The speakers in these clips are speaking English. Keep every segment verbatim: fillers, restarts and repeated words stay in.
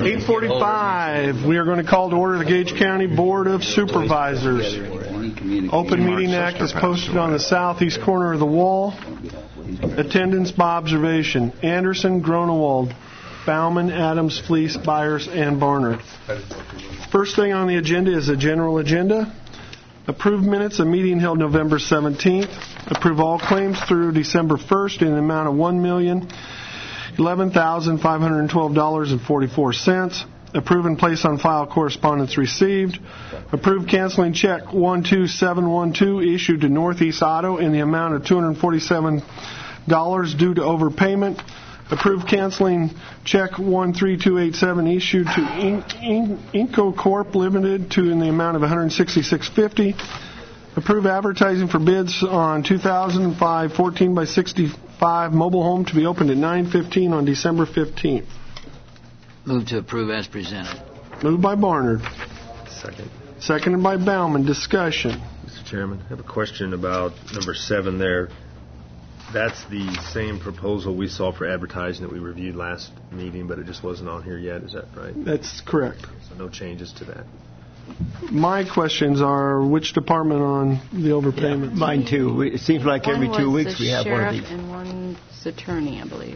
eight forty-five, we are going to call to order the Gage County Board of Supervisors. Open Meeting Act is posted on the southeast corner of the wall. Attendance by observation. Anderson, Gronewald, Bauman, Adams, Fleece, Byers, and Barnard. First thing on the agenda is a general agenda. Approve minutes of meeting held November seventeenth. Approve all claims through December first in the amount of one million eleven thousand five hundred twelve dollars and forty-four cents. Approve and place on file correspondence received. Approve canceling check one two seven one two issued to Northeast Auto in the amount of two hundred forty-seven dollars due to overpayment. Approve canceling check one three two eight seven issued to In- In- Inco Corp Limited to in the amount of one hundred sixty-six dollars and fifty cents. Approve advertising for bids on two thousand five fourteen by sixty-five mobile home to be opened at nine fifteen on December fifteenth. Move to approve as presented. Moved by Barnard. Second. Seconded by Bauman. Discussion. Mister Chairman, I have a question about number seven there. That's the same proposal we saw for advertising that we reviewed last meeting, but it just wasn't on here yet. Is that right? That's correct. So no changes to that. My questions are, which department on the overpayment? Yeah, mine too. It seems like every two weeks we have one of these. And one's attorney, I believe.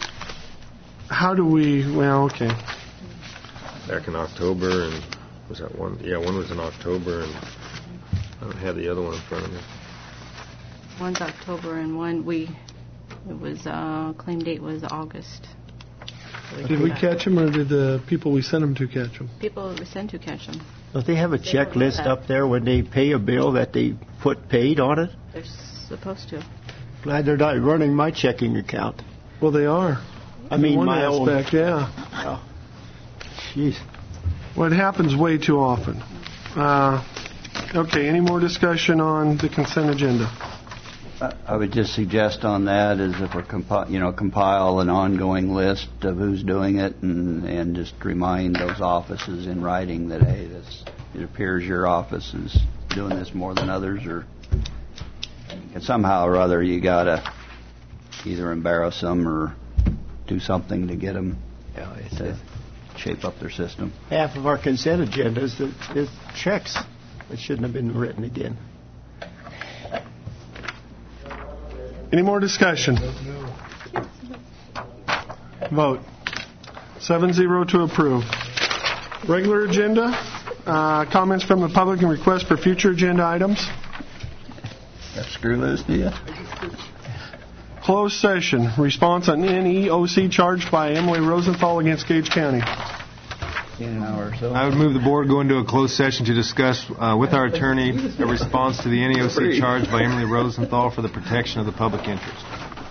How do we, well, okay. Back in October, and was that one? Yeah, one was in October, and I don't have the other one in front of me. One's October, and one we, it was, uh, claim date was August. So Did we catch them, or did the people we sent them to catch them? People we sent to catch them. Don't they have a checklist up there when they pay a bill that they put paid on it? They're supposed to. Glad they're not running my checking account. Well, they are. I mean, one my aspect, own. yeah. Oh. Jeez. Well, it happens way too often. Uh, okay, any more discussion on the consent agenda? I would just suggest on that is if we compi- you know, compile an ongoing list of who's doing it, and, and just remind those offices in writing that, hey, this, it appears your office is doing this more than others, or and somehow or other you got to either embarrass them or do something to get them Yeah, it's to a, shape up their system. half of our consent agenda is, the, is checks that shouldn't have been written again. Any more discussion? Vote. seven zero to approve. Regular agenda. Uh, comments from the public and requests for future agenda items. That screw loose, do you? Closed session. Response on N E O C charged by Emily Rosenthal against Gage County. In an hour or so. I would move the board go into a closed session to discuss uh, with our attorney a response to the N E O C charge by Emily Rosenthal for the protection of the public interest.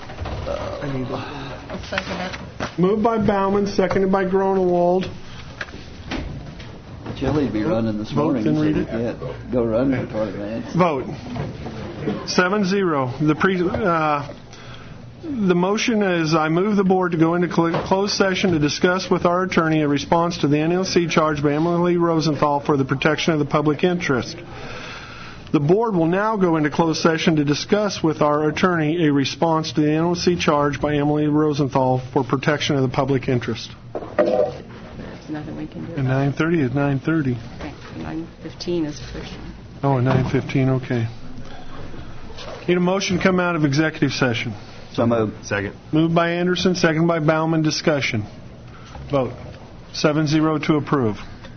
Moved by Bauman, seconded by Gronewald. Chili'd be running this morning. Vote, then read it. Yeah, go run for twenty minutes. Vote. seven zero. The pre... Uh, The motion is I move the board to go into cl- closed session to discuss with our attorney a response to the N E O C charge by Emily Rosenthal for the protection of the public interest. The board will now go into closed session to discuss with our attorney a response to the N E O C charge by Emily Rosenthal for protection of the public interest. There's nothing we can do. And nine thirty is nine thirty. Okay, nine fifteen is the first one. Oh, and nine fifteen, okay. Need a motion to come out of executive session. So moved. Second. Moved by Anderson, second by Bauman. Discussion. Vote. seven zero to approve.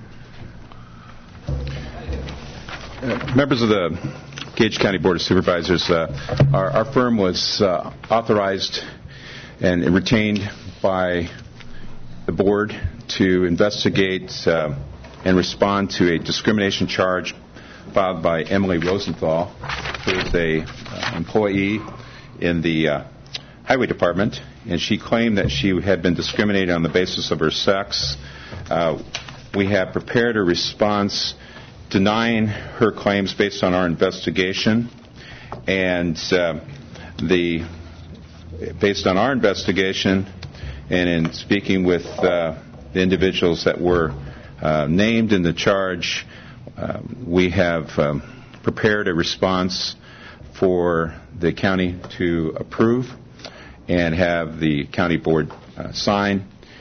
Uh, members of the Gage County Board of Supervisors, uh, our, our firm was uh, authorized and retained by the board to investigate uh, and respond to a discrimination charge filed by Emily Rosenthal, who is a uh, employee in the uh, Highway Department, and she claimed that she had been discriminated on the basis of her sex. Uh, we have prepared a response denying her claims based on our investigation, and uh, the based on our investigation and in speaking with uh, the individuals that were uh, named in the charge, uh, we have um, prepared a response for the county to approve and have the county board uh, sign.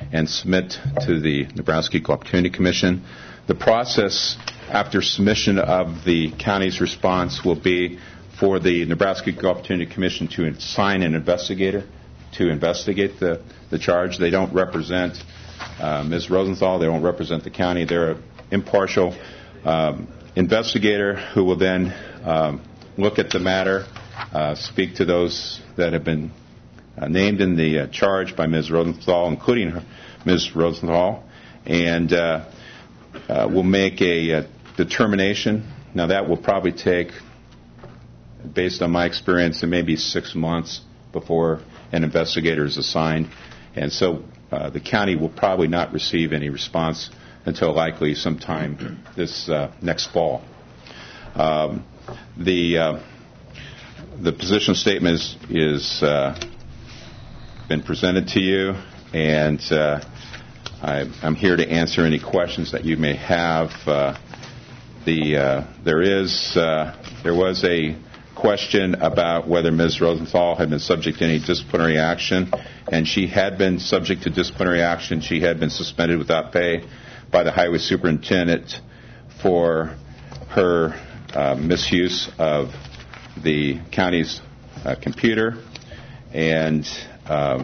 and submit to the Nebraska Equal Opportunity Commission. The process after submission of the county's response will be for the Nebraska Equal Opportunity Commission to assign an investigator to investigate the, the charge. They don't represent uh, Miz Rosenthal. They don't represent the county. They're an impartial um, investigator who will then um, look at the matter, uh, speak to those that have been uh, named in the uh, charge by Miz Rosenthal, including her, Miz Rosenthal, and uh, uh, will make a, a determination. Now, that will probably take, based on my experience, it may be six months before an investigator is assigned. And so uh, the county will probably not receive any response until likely sometime this uh, next fall. Um, the uh, the position statement is, is uh, been presented to you, and uh, I, I'm here to answer any questions that you may have. Uh, the uh, there is uh, there was a question about whether Miz Rosenthal had been subject to any disciplinary action, and she had been subject to disciplinary action. She had been suspended without pay by the highway superintendent for her uh, misuse of the county's uh, computer, and uh,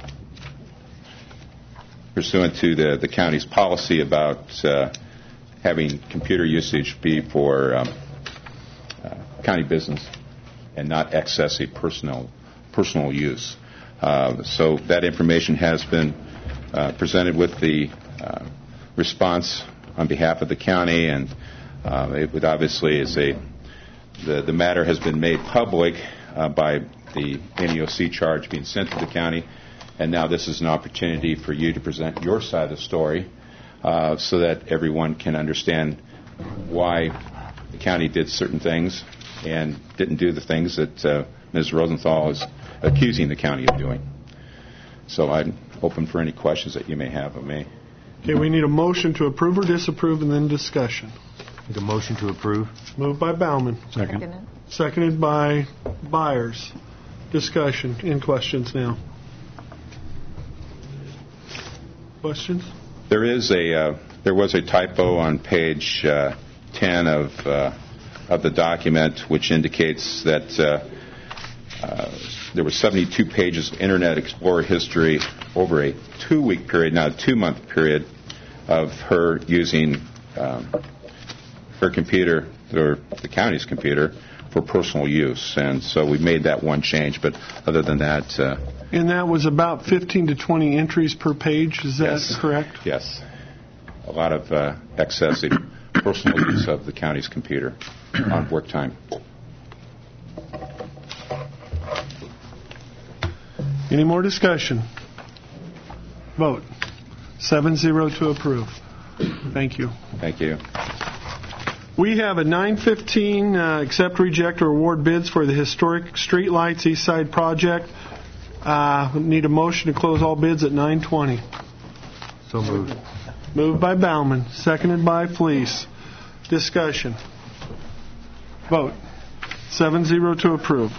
pursuant to the, the county's policy about uh, having computer usage be for um, uh, county business and not excessive personal personal use. Uh, so that information has been uh, presented with the uh, response on behalf of the county, and uh, it would obviously is a the the matter has been made public uh, by the N E O C charge being sent to the county, and now this is an opportunity for you to present your side of the story uh, so that everyone can understand why the county did certain things and didn't do the things that uh, Miz Rosenthal is accusing the county of doing. So I'm open for any questions that you may have of me. Okay, we need a motion to approve or disapprove and then discussion. Make a motion to approve. Moved by Bauman. Second. Seconded by Byers. Discussion. In questions now. Questions? There is a uh, there was a typo on page uh, ten of uh, of the document, which indicates that uh, uh, there were seventy-two pages of Internet Explorer history over a two-week period, not a two-month period, of her using um, her computer, or the county's computer, for personal use. And so we made that one change, but other than that... Uh, and that was about fifteen to twenty entries per page, is that yes, correct? Yes. A lot of uh, excessive personal use of the county's computer on work time. Any more discussion? Vote. seven zero to approve. Thank you. Thank you. We have a nine fifteen uh, accept, reject, or award bids for the historic streetlights East Side project. Uh, need a motion to close all bids at nine twenty. So moved. Moved by Bauman, seconded by Fleece. Discussion. Vote. seven zero to approve.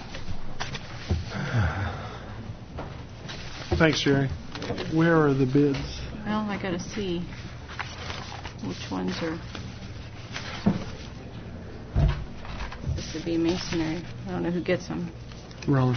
Thanks, Jerry. Where are the bids? Well, I got to see which ones are. This would be masonry. I don't know who gets them. Ron.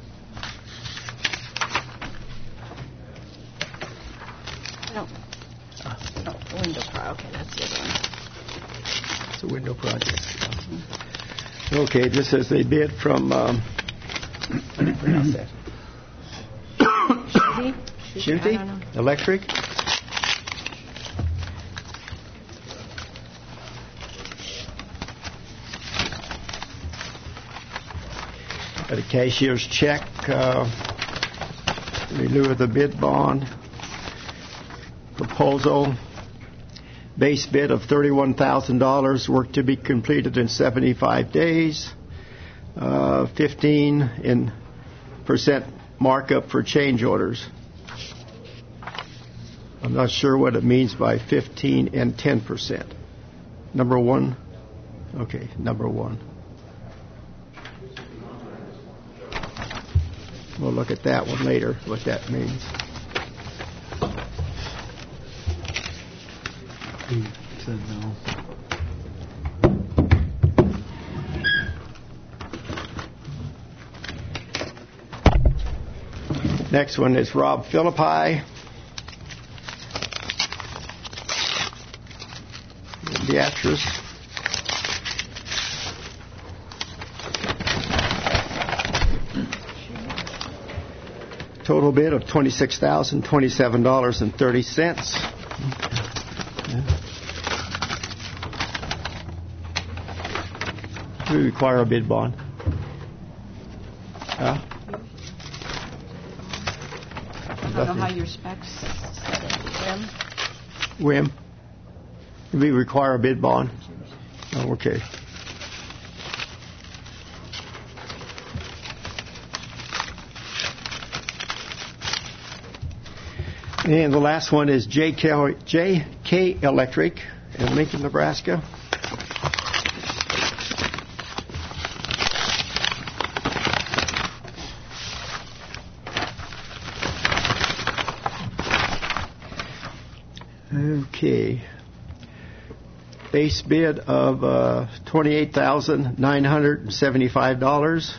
No. Oh, window pro. Okay, that's the other one. It's a window project. Okay, this is a bid from, um, how do you pronounce that? Shuti? Shuti? I don't know. Shuti Electric. Got a cashier's check, uh, in lieu of the bid bond. Proposal, base bid of thirty-one thousand dollars, work to be completed in seventy-five days, uh, fifteen in percent markup for change orders. I'm not sure what it means by fifteen and ten percent. Number one? Okay, number one. We'll look at that one later, what that means. He said no. Next one is Rob Philippi. Beatrice. Total bid of twenty-six thousand twenty-seven dollars and thirty cents. Do we require a bid bond? Huh? I don't know how your specs set it, Jim. Wim? Do we require a bid bond? Oh, okay. And the last one is J K, J K Electric in Lincoln, Nebraska. Okay. Base bid of uh, twenty-eight thousand nine hundred seventy-five dollars.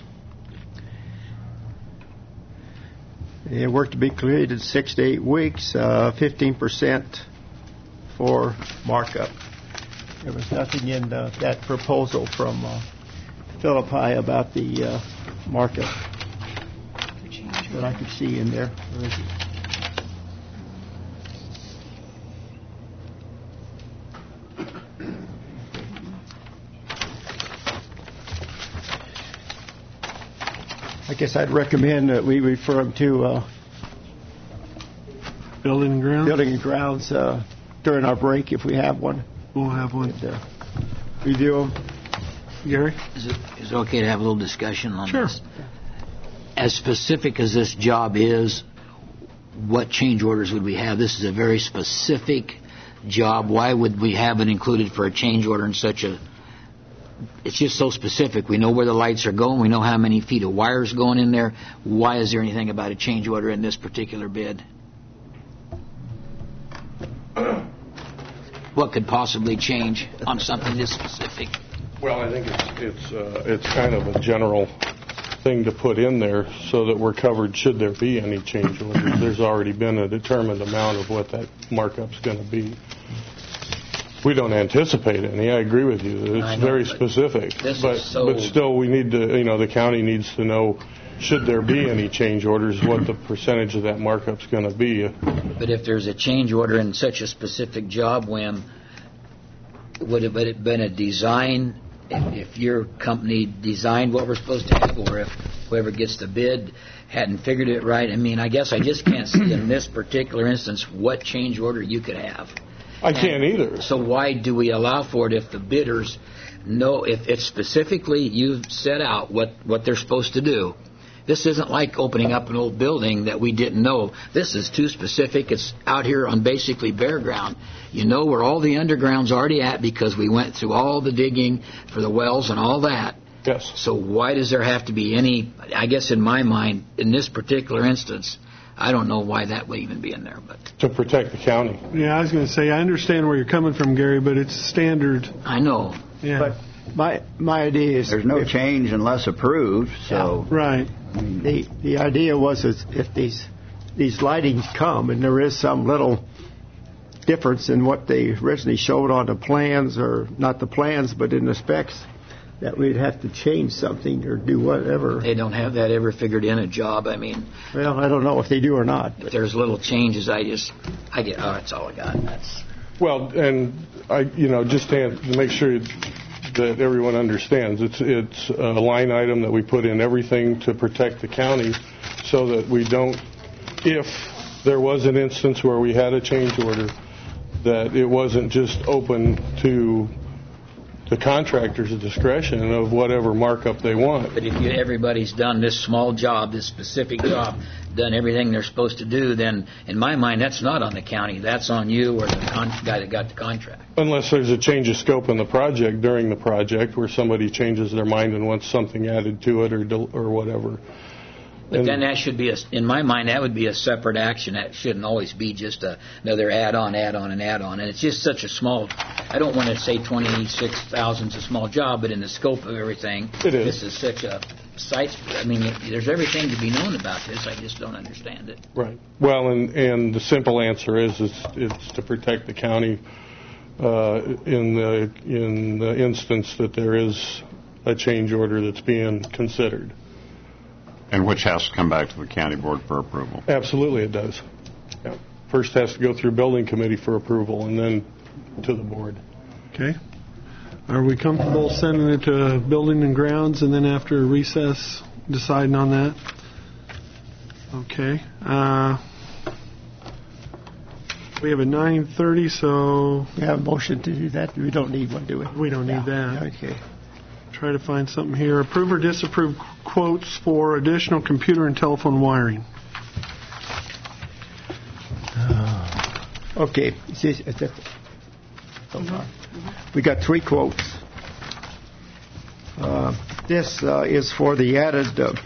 And work to be completed six to eight weeks, uh, fifteen percent for markup. There was nothing in uh, that proposal from uh, Philippi about the uh, markup that I could see in there. Where is it? I guess I'd recommend that we refer them to uh, Building and grounds? Building and Grounds uh, during our break if we have one. We'll have one. And, uh, review them. Gary? Is it, is it okay to have a little discussion on Sure. this? As specific as this job is, what change orders would we have? This is a very specific job. Why would we have it included for a change order in such a... It's just so specific. We know where the lights are going. We know how many feet of wires going in there. Why is there anything about a change order in this particular bid? What could possibly change on something this specific? Well, I think it's it's uh, it's kind of a general thing to put in there so that we're covered should there be any change orders. There's already been a determined amount of what that markup's going to be. We don't anticipate any. I agree with you. It's know, very but specific. this But is so- but still, we need to, you know, the county needs to know, should there be any change orders, what the percentage of that markup's going to be. But if there's a change order in such a specific job, Wim, would it, would it been a design, if, if your company designed what we're supposed to have, or if whoever gets the bid hadn't figured it right? I mean, I guess I just can't see in this particular instance what change order you could have. I can't either. So why do we allow for it if the bidders know, if it's specifically you've set out what, what they're supposed to do? This isn't like opening up an old building that we didn't know. This is too specific. It's out here on basically bare ground. You know where all the underground's already at because we went through all the digging for the wells and all that. Yes. So why does there have to be any, I guess in my mind, in this particular instance, I don't know why that would even be in there, but To protect the county. Yeah, I was going to say, I understand where you're coming from, Gary, but it's standard. I know. Yeah. But my my idea is There's no if, change unless approved, so... Right. the the idea was is if these these lightings come and there is some little difference in what they originally showed on the plans, or not the plans but in the specs, that we'd have to change something or do whatever. They don't have that ever figured in a job. I mean, Well, I don't know if they do or not. if there's little changes, I just, I get, oh, that's all I got. That's, Well, and I, you know, just to to make sure that everyone understands, it's it's a line item that we put in everything to protect the county, so that we don't, if there was an instance where we had a change order, that it wasn't just open to the contractor's discretion of whatever markup they want. but if you, everybody's done this small job, this specific job, done everything they're supposed to do, then in my mind, that's not on the county. That's on you or the con- guy that got the contract. Unless there's a change of scope in the project during the project where somebody changes their mind and wants something added to it or del- or whatever. But then that should be, a, in my mind, that would be a separate action. That shouldn't always be just a, another add-on, add-on, and add-on. And it's just such a small, I don't want to say twenty-six thousand is a small job, but in the scope of everything, it is. This is such a site. I mean, there's everything to be known about this. I just don't understand it. Right. Well, and, and the simple answer is it's, it's to protect the county uh, in the in the instance that there is a change order that's being considered. And which has to come back to the county board for approval. Absolutely, it does. Yeah. First has to go through building committee for approval, and then to the board. Okay. Are we comfortable sending it to building and grounds, and then after recess, deciding on that? Okay. Uh, we have a nine thirty, so We have a motion to do that. We don't need one, do we? we don't need Yeah. that. Okay. Try to find something here. Approve or disapprove quotes for additional computer and telephone wiring. Okay. Is this, is that, oh, we got three quotes. Uh, this uh, is for the added uh,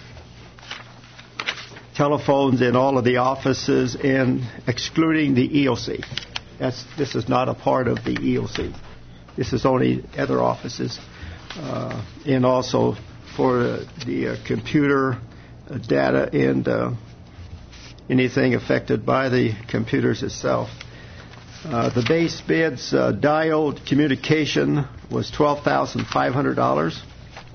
telephones in all of the offices and excluding the E O C. That's, this is not a part of the E O C. This is only other offices. Uh, and also for uh, the uh, computer uh, data and uh, anything affected by the computers itself. Uh, the base bids, uh, dialed communication was twelve thousand five hundred dollars.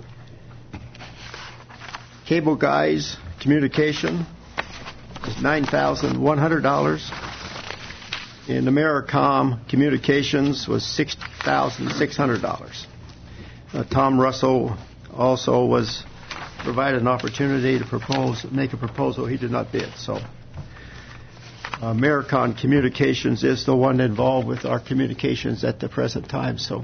Cable guys communication was nine thousand one hundred dollars. And Americom communications was six thousand six hundred dollars. Uh, Tom Russell also was provided an opportunity to propose, make a proposal. He did not bid. So, uh, Americon Communications is the one involved with our communications at the present time. So,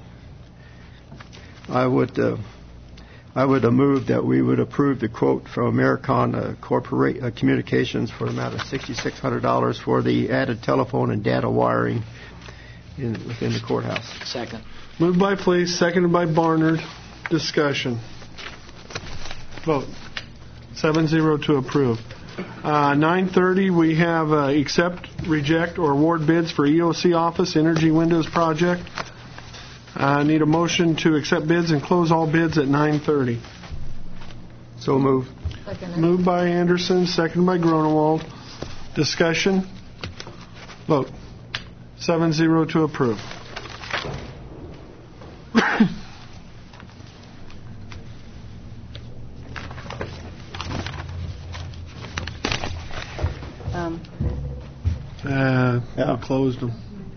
I would, uh, I would uh, move that we would approve the quote from Americon uh, Corporate uh, Communications for the amount of six thousand six hundred dollars for the added telephone and data wiring in, within the courthouse. Second. Moved by Fleece, seconded by Barnard. Discussion. Vote. seven zero to approve. Uh, nine thirty, we have uh, accept, reject, or award bids for E O C Office Energy Windows Project. I uh, need a motion to accept bids and close all bids at nine thirty. So move. Moved by Anderson, seconded by Gronewald. Discussion. Vote. seven zero to approve. Um, uh, yeah. Closed them.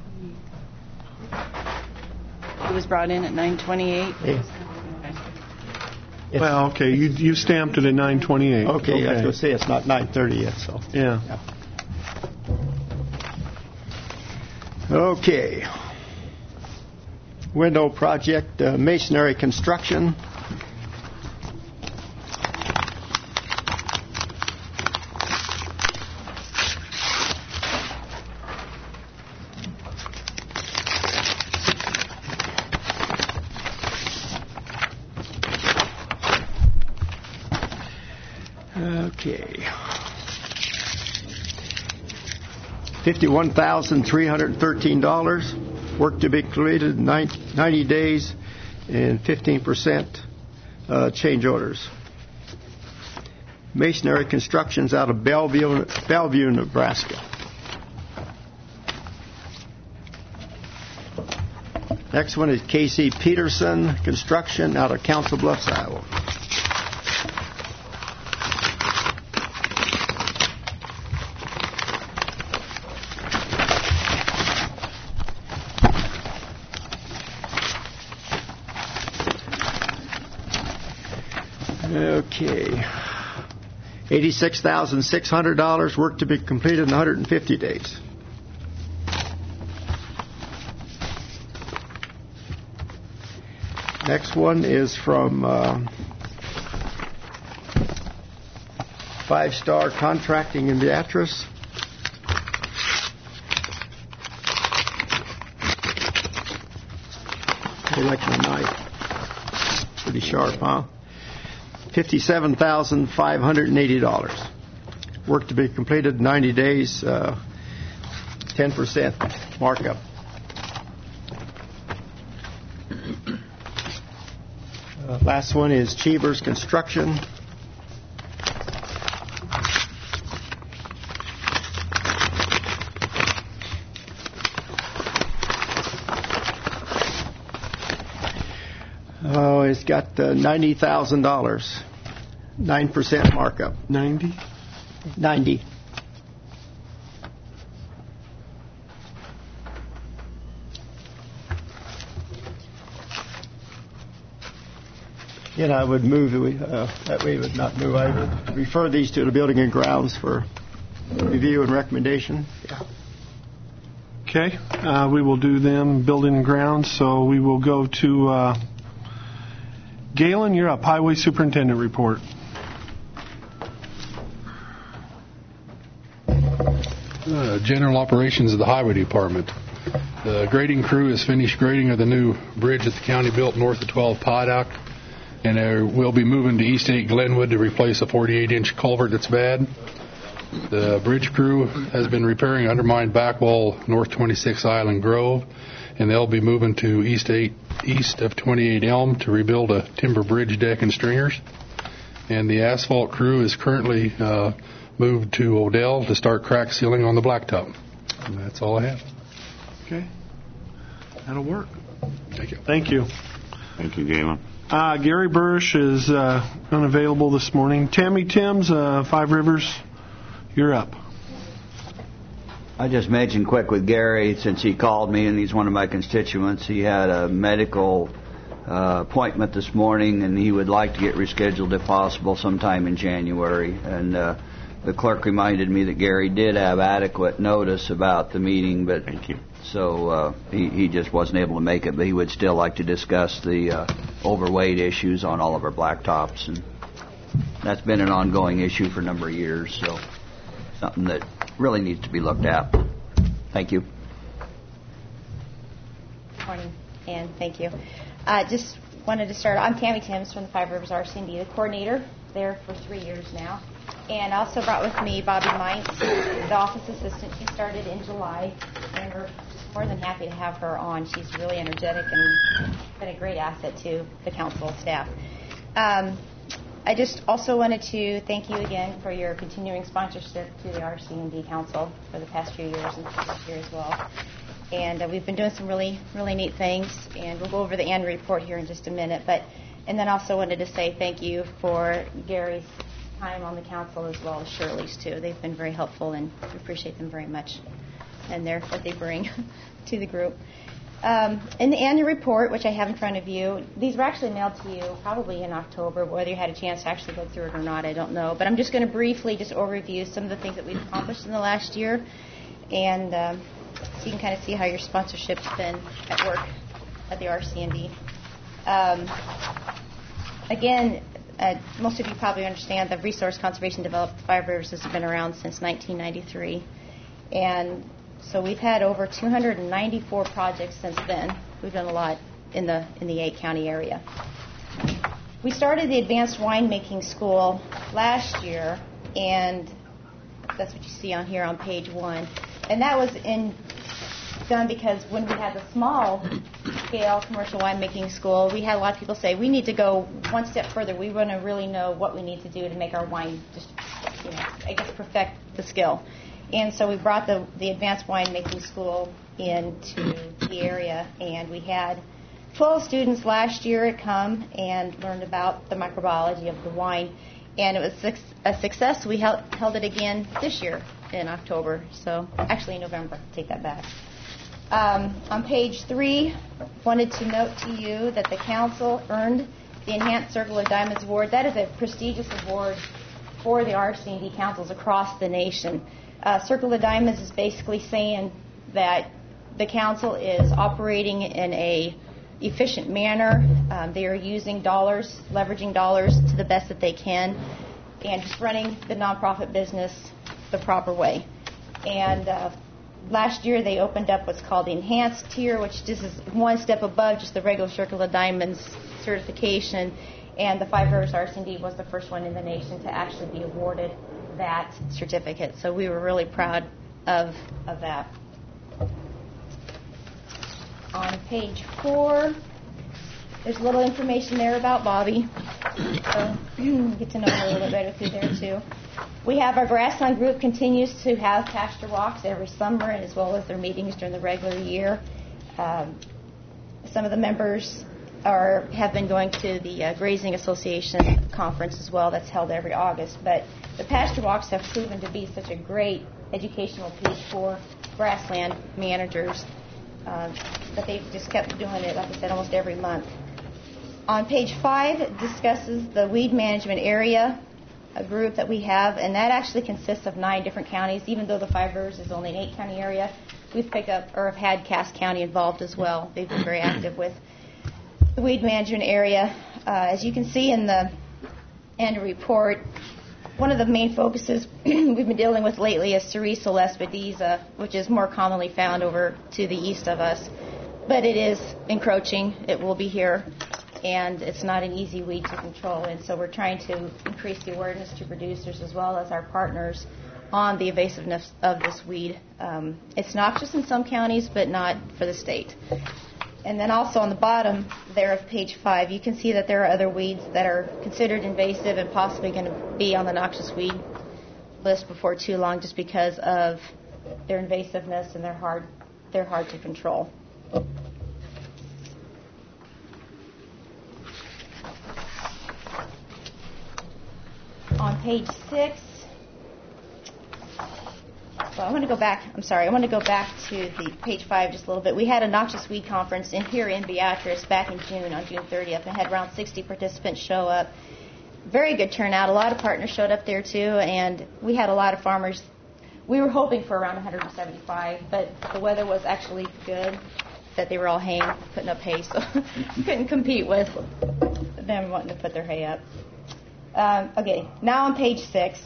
it was brought in at nine twenty-eight. Hey. Well, okay, you you stamped it at nine twenty-eight. Okay, okay. I was going to say it's not nine thirty yet, so. Yeah. yeah. Okay. Window project, uh, masonry construction. Okay. fifty-one thousand three hundred thirteen dollars. Work to be completed in ninety days and fifteen percent uh, change orders. Masonry Constructions out of Bellevue, Bellevue, Nebraska. Next one is K C Peterson Construction out of Council Bluffs, Iowa. Okay. eighty-six thousand six hundred dollars, work to be completed in one hundred fifty days. Next one is from uh, Five Star Contracting in Beatrice. I like my knife. Pretty sharp, huh? fifty-seven thousand five hundred eighty dollars. work to be completed in ninety days, uh, ten percent markup. Uh, last one is Cheevers Construction. Oh, it's got uh, ninety thousand dollars, nine percent markup. ninety? ninety. Again, I would move that we, uh, that we would not move. I would refer these to the Building and Grounds for review and recommendation. Yeah. Okay, uh, we will do them, Building and Grounds, so we will go to uh, Galen, you're up. Highway Superintendent report. Uh, general operations of the Highway Department. The grading crew has finished grading of the new bridge that the county built north of twelve Podock, and they will be moving to East eight Glenwood to replace a forty-eight inch culvert that's bad. The bridge crew has been repairing undermined back wall north twenty-six Island Grove, and they'll be moving to East eight east of twenty-eight Elm to rebuild a timber bridge deck and stringers. And the asphalt crew is currently uh, moved to Odell to start crack sealing on the blacktop. And that's all I have. Okay. That'll work. Thank you. Thank you. Thank you, Galen. Uh, Gary Burrish is uh, unavailable this morning. Tammy Timms, uh, Five Rivers, you're up. I just mentioned quick with Gary, since he called me and he's one of my constituents, he had a medical uh, appointment this morning and he would like to get rescheduled if possible sometime in January. And uh, the clerk reminded me that Gary did have adequate notice about the meeting, but Thank you. so uh, he, he just wasn't able to make it, but he would still like to discuss the uh, overweight issues on all of our blacktops. And that's been an ongoing issue for a number of years, so something that really needs to be looked at. Thank you. Good morning, and thank you. Uh, just wanted to start. I'm Tammy Timms from the Five Rivers R C and D, the coordinator there for three years now. And I also brought with me Bobby Mintz, the office assistant. She started in July, and we're just more than happy to have her on. She's really energetic and been a great asset to the council staff. Um, I just also wanted to thank you again for your continuing sponsorship to the R C and D Council for the past few years and this year as well. And uh, we've been doing some really, really neat things, and we'll go over the annual report here in just a minute. But and then also wanted to say thank you for Gary's time on the council as well as Shirley's too. They've been very helpful, and we appreciate them very much and their what they bring to the group. Um, in the annual report, which I have in front of you, these were actually mailed to you probably in October. Whether you had a chance to actually go through it or not, I don't know. But I'm just going to briefly just overview some of the things that we've accomplished in the last year, and um, so you can kind of see how your sponsorship's been at work at the R C and D. Um, again, uh, most of you probably understand the Resource Conservation Development Five Rivers has been around since nineteen ninety-three, and so we've had over two hundred ninety-four projects since then. We've done a lot in the in the eight county area. We started the Advanced Winemaking School last year, and that's what you see on here on page one. And that was in done because when we had the small scale commercial winemaking school, we had a lot of people say we need to go one step further. We want to really know what we need to do to make our wine just, you know, I guess perfect the skill. And so we brought the, the Advanced Winemaking School into the area, and we had twelve students last year come and learned about the microbiology of the wine, and it was a success. We held, held it again this year in October, so actually in November, take that back. Um, on page three, wanted to note to you that the council earned the Enhanced Circle of Diamonds Award. That is a prestigious award for the R C and D councils across the nation. Uh, Circle of Diamonds is basically saying that the council is operating in a efficient manner. Um, they are using dollars, leveraging dollars to the best that they can, and just running the nonprofit business the proper way. And uh, last year they opened up what's called the Enhanced tier, which just is one step above just the regular Circle of Diamonds certification. And the Five Rivers R C and D was the first one in the nation to actually be awarded that certificate. So we were really proud of of that. On page four, there's a little information there about Bobby. So get to know him a little bit better through there too. We have our grassland group continues to have pasture walks every summer, and as well as their meetings during the regular year. Um, some of the members are have been going to the uh, Grazing Association conference as well. That's held every August. But the pasture walks have proven to be such a great educational piece for grassland managers uh, that they've just kept doing it, like I said, almost every month. On page five, it discusses the weed management area, a group that we have, and that actually consists of nine different counties. Even though the Five Rivers is only an eight-county area, we've picked up or have had Cass County involved as well. They've been very active with the weed management area. Uh, as you can see in the annual report, one of the main focuses we've been dealing with lately is Sericea lespedeza, which is more commonly found over to the east of us. But it is encroaching. It will be here. And it's not an easy weed to control. And so we're trying to increase the awareness to producers as well as our partners on the invasiveness of this weed. Um, it's noxious in some counties, but not for the state. And then also on the bottom there of page five, you can see that there are other weeds that are considered invasive and possibly going to be on the noxious weed list before too long, just because of their invasiveness and they're hard, they're hard to control. On page six, well, I want to go back. I'm sorry. I want to go back to the page five just a little bit. We had a noxious weed conference in here in Beatrice back in June, on June thirtieth, and had around sixty participants show up. Very good turnout. A lot of partners showed up there too, and we had a lot of farmers. We were hoping for around one hundred seventy-five, but the weather was actually good. That they were all haying, putting up hay, so couldn't compete with them wanting to put their hay up. Um, okay, now on page six,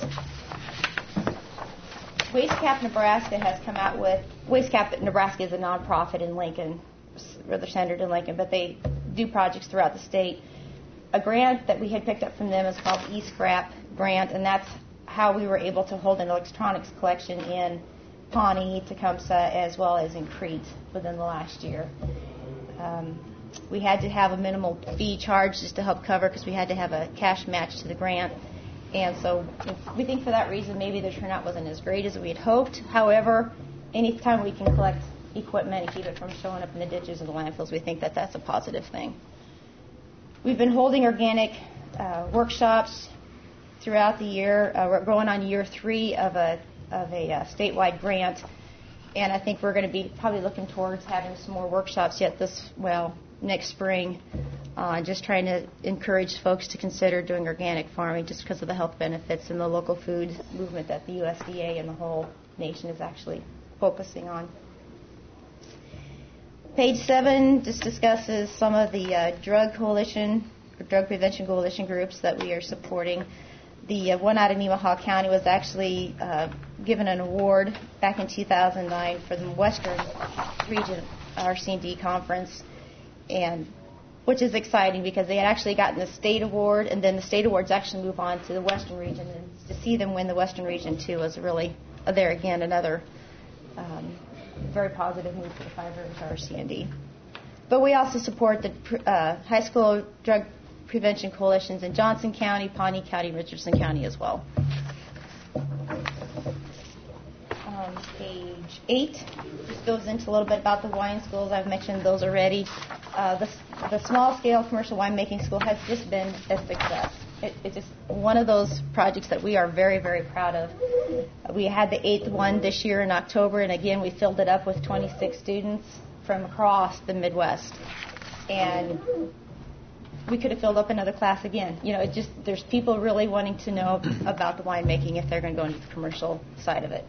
WasteCap Nebraska has come out with, WasteCap Nebraska is a nonprofit in Lincoln, rather centered in Lincoln, but they do projects throughout the state. A grant that we had picked up from them is called the eScrap grant, and that's how we were able to hold an electronics collection in Pawnee, Tecumseh, as well as in Crete within the last year. Um, We had to have a minimal fee charged just to help cover, because we had to have a cash match to the grant. And so we think for that reason maybe the turnout wasn't as great as we had hoped. However, anytime we can collect equipment and keep it from showing up in the ditches and the landfills, we think that that's a positive thing. We've been holding organic uh, workshops throughout the year. Uh, we're going on year three of a, of a uh, statewide grant. And I think we're going to be probably looking towards having some more workshops yet this, well, next spring, uh, just trying to encourage folks to consider doing organic farming just because of the health benefits and the local food movement that the U S D A and the whole nation is actually focusing on. Page seven just discusses some of the uh, drug coalition, or drug prevention coalition groups that we are supporting. The uh, one out of Nemaha County was actually uh, given an award back in two thousand nine for the Western Region R C and D Conference, and which is exciting because they had actually gotten the state award, and then the state awards actually move on to the Western Region, and to see them win the Western Region too was really, uh, there again, another um, very positive move for the Five Rivers R C and D. But we also support the uh, high school drug prevention coalitions in Johnson County, Pawnee County, Richardson County as well. Um, page eight just goes into a little bit about the wine schools. I've mentioned those already. Uh, the, the small-scale commercial winemaking school has just been a success. It, it's just one of those projects that we are very, very proud of. We had the eighth one this year in October, and again, we filled it up with twenty-six students from across the Midwest. And we could have filled up another class again. You know, it just there's people really wanting to know about the winemaking if they're going to go into the commercial side of it.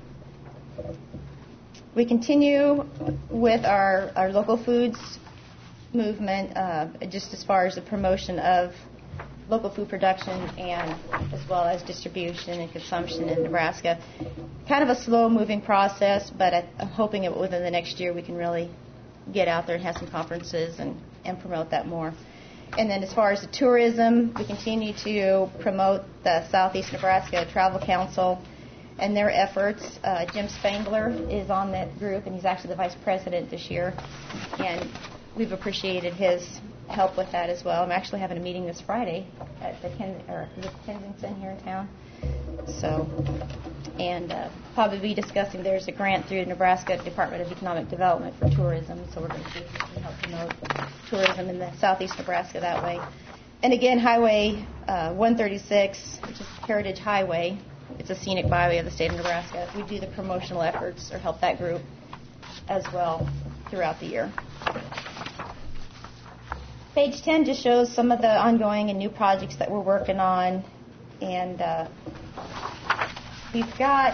We continue with our, our local foods movement, uh, just as far as the promotion of local food production and as well as distribution and consumption in Nebraska. Kind of a slow-moving process, but I'm hoping that within the next year we can really get out there and have some conferences and, and promote that more. And then as far as the tourism, we continue to promote the Southeast Nebraska Travel Council. and their efforts. Uh, Jim Spangler is on that group, and he's actually the vice president this year. And we've appreciated his help with that as well. I'm actually having a meeting this Friday at the Ken, or is it Kensington here in town. So, and uh, probably be discussing, there's a grant through the Nebraska Department of Economic Development for tourism, so we're going to see if we can help promote tourism in the southeast Nebraska that way. And again, Highway uh, one thirty-six, which is Heritage Highway, it's a scenic byway of the state of Nebraska. We do the promotional efforts or help that group as well throughout the year. Page ten just shows some of the ongoing and new projects that we're working on. And uh, we've got,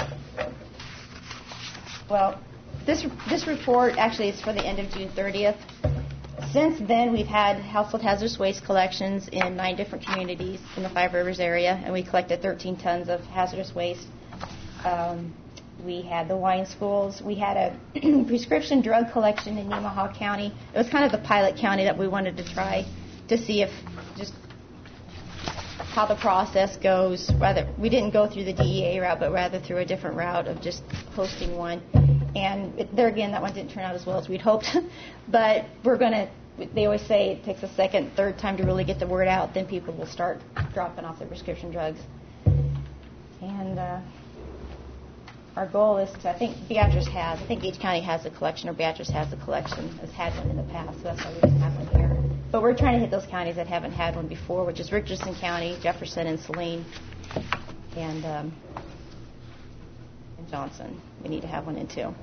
well, this this report actually is for the end of June thirtieth. Since then, we've had household hazardous waste collections in nine different communities in the Five Rivers area, and we collected thirteen tons of hazardous waste. Um, we had the wine schools. We had a prescription drug collection in Nemaha County. It was kind of the pilot county that we wanted to try to see if just how the process goes. Rather, we didn't go through the D E A route, but rather through a different route of just hosting one. And it, there again, that one didn't turn out as well as we'd hoped. But we're going to, they always say it takes a second, third time to really get the word out, then people will start dropping off their prescription drugs. And uh, our goal is to, I think Beatrice has, I think Gage County has a collection, or Beatrice has a collection, has had one in the past, so that's why we didn't have one here. But we're trying to hit those counties that haven't had one before, which is Richardson County, Jefferson, and Saline, and, um, and Johnson. We need to have one in too.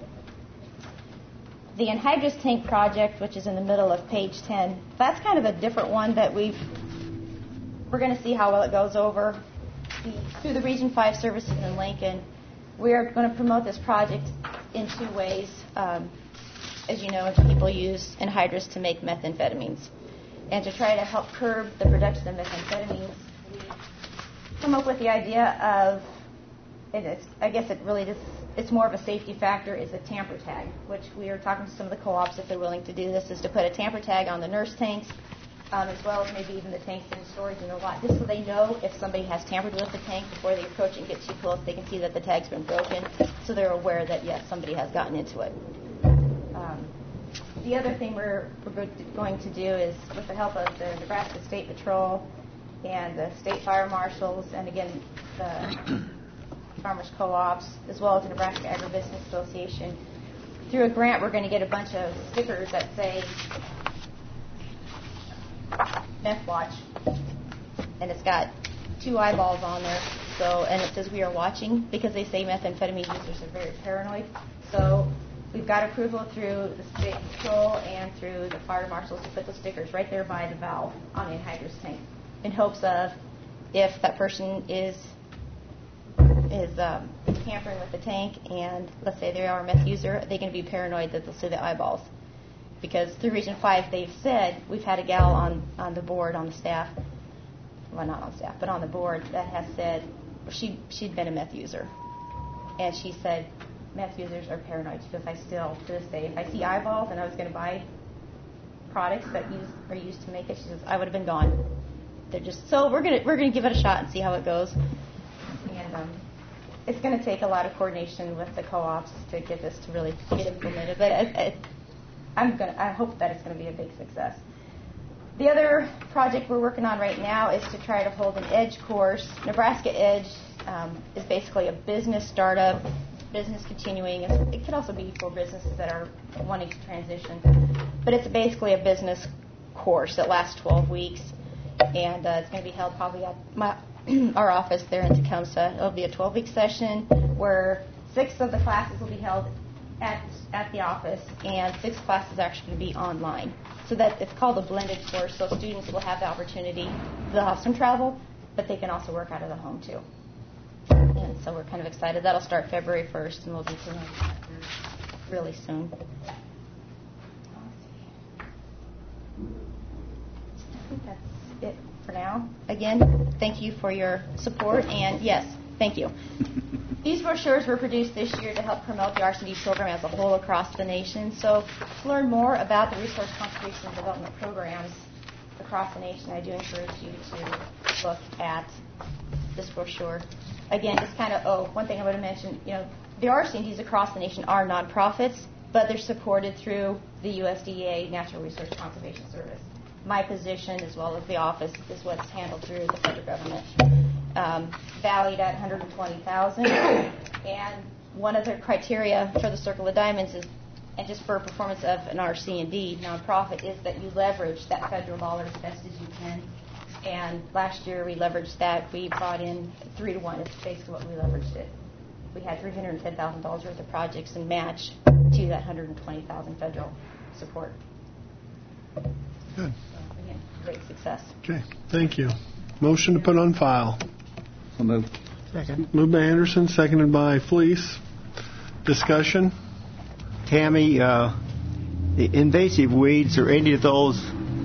The anhydrous tank project, which is in the middle of page ten, that's kind of a different one that we've, we're going to see how well it goes over. The, through the Region five services in Lincoln, we are going to promote this project in two ways. Um, as you know, people use anhydrous to make methamphetamines. And to try to help curb the production of methamphetamines, we come up with the idea of, and it's, I guess it really just, it's more of a safety factor, is a tamper tag, which we are talking to some of the co-ops if they're willing to do this, is to put a tamper tag on the nurse tanks, um, as well as maybe even the tanks in storage in the lot, just so they know if somebody has tampered with the tank before they approach and get too close, they can see that the tag's been broken, so they're aware that, yes, somebody has gotten into it. Um, the other thing we're, we're going to do is, with the help of the Nebraska State Patrol and the state fire marshals, and again, the farmers co-ops, as well as the Nebraska Agribusiness Association, through a grant, we're going to get a bunch of stickers that say Meth Watch, and it's got two eyeballs on there. So, and it says we are watching, because they say methamphetamine users are very paranoid. So we've got approval through the state patrol and through the fire marshals to put those stickers right there by the valve on the anhydrous tank, in hopes of, if that person is is um, tampering with the tank, and let's say they are a meth user, they're going to be paranoid that they'll see the eyeballs. Because through Region five, they've said, we've had a gal on, on the board, on the staff, well, not on staff, but on the board, that has said she, she'd been a meth user. And she said, meth users are paranoid. She goes, I still, to this day, if I see eyeballs and I was going to buy products that use, are used to make it, she says, I would have been gone. They're just, so we're going to we're going to give it a shot and see how it goes. And um, it's going to take a lot of coordination with the co-ops to get this to really get implemented. But it, it, I'm going I hope that it's going to be a big success. The other project we're working on right now is to try to hold an EDGE course. Nebraska EDGE um, is basically a business startup, business continuing. It could also be for businesses that are wanting to transition. But it's basically a business course that lasts twelve weeks. And uh, it's going to be held probably at my, our office there in Tecumseh. It'll be a twelve-week session where six of the classes will be held at at the office, and six classes are actually going to be online. So that it's called a blended course, so students will have the opportunity, they'll have some travel, but they can also work out of the home too. And so we're kind of excited. That'll start February first, and we'll be doing that really soon. I think that's it for now. Again, thank you for your support, and yes, thank you. These brochures were produced this year to help promote the R C D program as a whole across the nation. So to learn more about the resource conservation and development programs across the nation, I do encourage you to look at this brochure. Again, just kind of, oh, one thing I would have mentioned, you know, the R C and Ds across the nation are nonprofits, but they're supported through the U S D A Natural Resource Conservation Service. My position, as well as the office, is what's handled through the federal government, um, valued at one hundred twenty thousand dollars. And one of the criteria for the Circle of Diamonds is, and just for performance of an R C and D nonprofit, is that you leverage that federal dollar as best as you can. And last year we leveraged that. We brought in three to one. It's basically what we leveraged it. We had three hundred ten thousand dollars worth of projects and match to that one hundred twenty thousand dollars federal support. Good. So, again, great success. Okay, thank you. Motion to put on file. I'll move. Second. Moved by Anderson, seconded by Fleece. Discussion? Tammy, uh, the invasive weeds, are any of those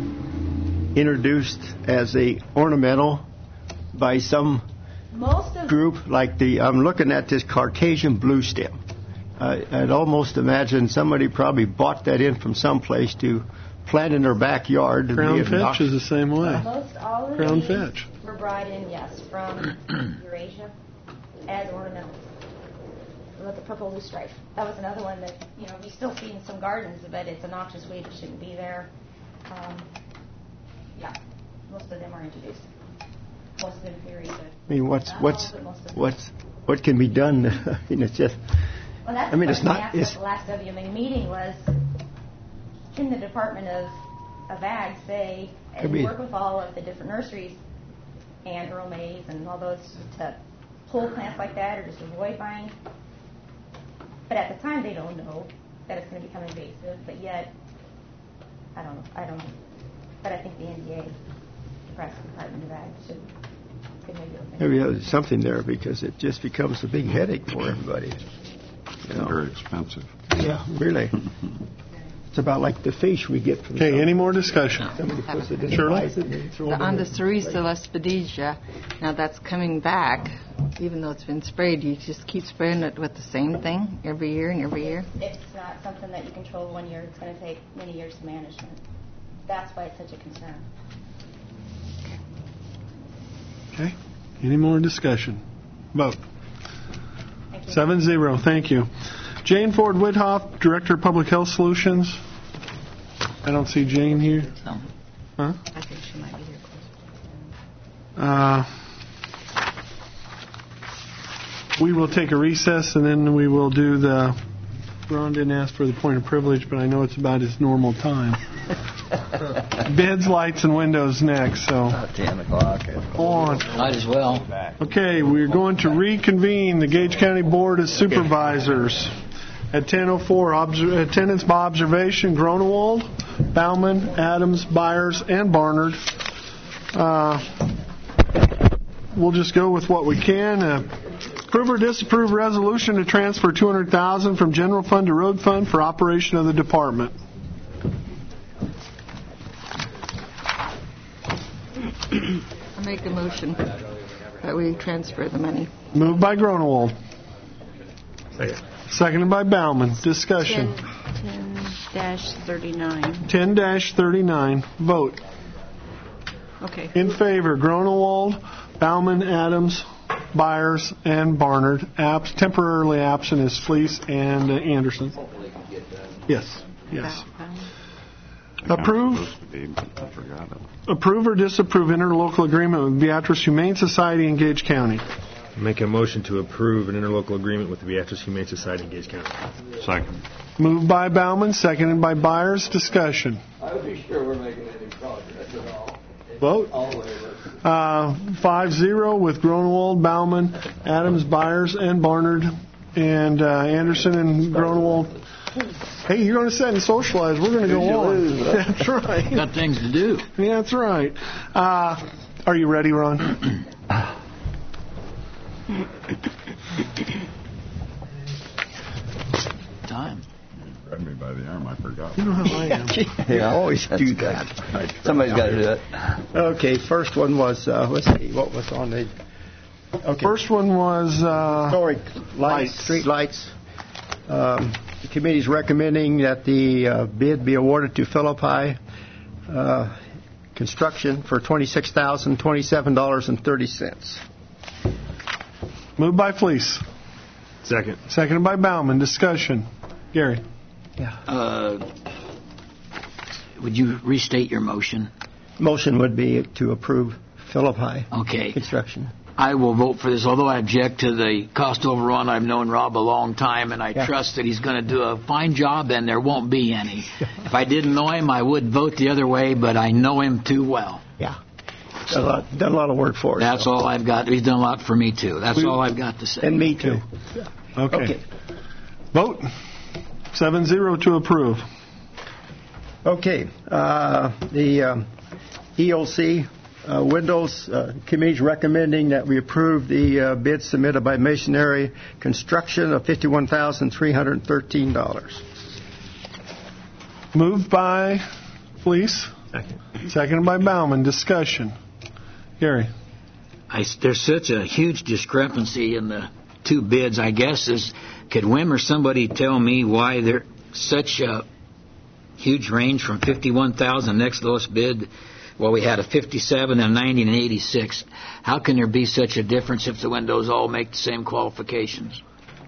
introduced as a ornamental by some Most of group? Like the, I'm looking at this Caucasian blue stem. Uh, I'd almost imagine somebody probably bought that in from someplace to plant in their backyard. Crown Fitch is the same way. Most all of Crown these Fitch. were brought in, yes, from Eurasia as ornamentals. With the purple loosestrife. That was another one that, you know, we still see in some gardens, but it's a noxious weed. It shouldn't be there. Um, yeah, most of them are introduced. Most of them theory, but I mean, what's not what's all, but most of them. what's what can be done? I mean, it's just. Well, that's I mean, the it's question not. I asked It's, at the last W M A meeting was, can the Department of, of Ag say, I and mean- work with all of the different nurseries and Earl Mays and all those to pull plants like that or just avoid buying? But at the time, they don't know that it's going to become invasive. But yet, I don't know. I don't know. But I think the N D A, perhaps the Department of Ag, should could maybe look into maybe it. there's something there because it just becomes a big headache for everybody. You know? Very expensive. Yeah, really. It's about like the fish we get from. Okay, some- any more discussion? Somebody puts it in Shirley? buys it and they throw it The, in on the there. Cerisa lespedeza, now that's coming back, even though it's been sprayed. You just keep spraying it with the same thing every year and every year. It's not something that you control one year. It's going to take many years of management. That's why it's such a concern. Okay, any more discussion? Vote. Thank you. Seven zero, thank you. Jane Ford Whithoff, Director of Public Health Solutions. I don't see Jane here. No. Huh? I think she might be here close. Uh, we will take a recess and then we will do the. Ron didn't ask for the point of privilege, but I know it's about his normal time. Beds, lights, and windows next. So About ten o'clock. on. Might as well. Okay, we're going to reconvene the Gage County Board of Supervisors at ten oh four. Obs- attendance by observation: Gronewald, Bauman, Adams, Byers, and Barnard. Uh, we'll just go with what we can. Uh, approve or disapprove resolution to transfer two hundred thousand dollars from general fund to road fund for operation of the department. I make a motion that we transfer the money. Moved by Gronewald. Second. Seconded by Bauman. Discussion. ten dash thirty-nine. ten dash thirty-nine. Vote. Okay. In favor, Gronewald, Bauman, Adams, Byers, and Barnard. Abs- temporarily absent is Fleece and uh, Anderson. Yes. Yes. Approve. Supposed to be, but I forgot it. Approve or disapprove interlocal agreement with Beatrice Humane Society in Gage County. Make a motion to approve an interlocal agreement with the Beatrice Humane Society in Gage County. Second. Moved by Bauman, seconded by Byers. Discussion. I would be sure we're making any progress at all. Vote. Uh, five zero with Gronewald, Bauman, Adams, Byers, and Barnard, and uh, Anderson and Gronewald. Hey, you're going to sit and socialize. We're going to go on. That's right. Got things to do. Yeah, that's right. Uh, are you ready, Ron? Time. Grabbed me by the arm. I forgot. You know how I am. Yeah, I always do that. Somebody's got to do it. Okay, first one was, uh, let's see, what was on the... Okay. First one was uh, Historic lights, lights. street lights. Um, the committee is recommending that the uh, bid be awarded to Philippi uh, Construction for twenty-six thousand twenty-seven dollars and thirty cents. Moved by Fleece. Second. Seconded by Bauman. Discussion. Gary. Yeah. Uh, would you restate your motion? Motion would be to approve Philippi Okay. Construction. I will vote for this, although I object to the cost overrun. I've known Rob a long time, and I Yeah. trust that he's going to do a fine job, and there won't be any. If I didn't know him, I would vote the other way, but I know him too well. Yeah. Done, a lot, done a lot of work for us. That's so. all I've got. He's done a lot for me, too. That's all I've got to say. And me, too. Okay. Okay. Vote. seven zero to approve. Okay. Uh, the um, E O C uh, Windows uh, Committee is recommending that we approve the uh, bid submitted by Masonry Construction of fifty-one thousand three hundred thirteen dollars. Moved by Fleece. Second. Seconded by Bauman. Discussion. Gary. I, there's such a huge discrepancy in the two bids. I guess is could Wim or somebody tell me why there's such a huge range from fifty-one thousand next lowest bid? Well, we had a fifty-seven, a ninety, and an eighty-six. How can there be such a difference if the windows all make the same qualifications?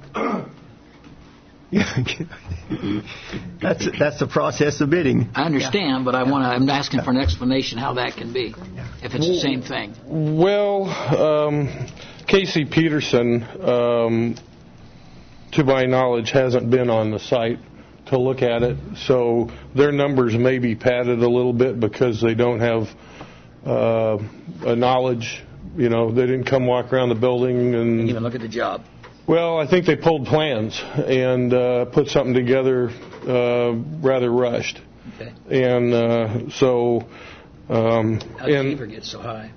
that's that's the process of bidding. I understand, yeah. but I want to. I'm asking for an explanation how that can be, if it's the same thing. Well, um, Casey Peterson, um, to my knowledge, hasn't been on the site to look at it, so their numbers may be padded a little bit because they don't have uh, a knowledge. You know, they didn't come walk around the building and Didn't even look at the job. Well, I think they pulled plans and uh, put something together uh, rather rushed. Okay. And uh, so... Um, How did and the fever get so high?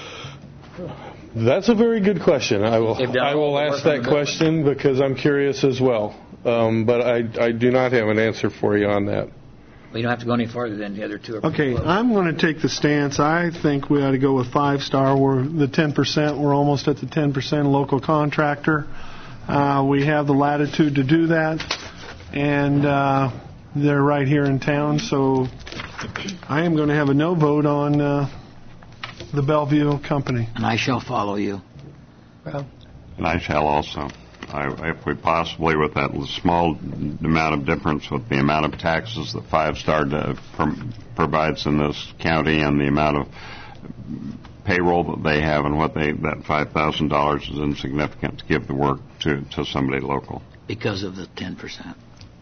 That's a very good question. I will I will all the ask work on that the question because I'm curious as well. Um, but I, I do not have an answer for you on that. Well, you don't have to go any farther than the other two. Are Okay, close. I'm going to take the stance. I think we ought to go with five star. We're the ten percent. We're almost at the ten percent local contractor. Uh, we have the latitude to do that, and uh, they're right here in town. So I am going to have a no vote on uh, the Bellevue company. And I shall follow you. Well, And I shall also. I, if we possibly, with that small amount of difference with the amount of taxes that Five Star do, pro, provides in this county and the amount of payroll that they have and what they, that five thousand dollars is insignificant to give the work to, to somebody local. Because of the ten percent.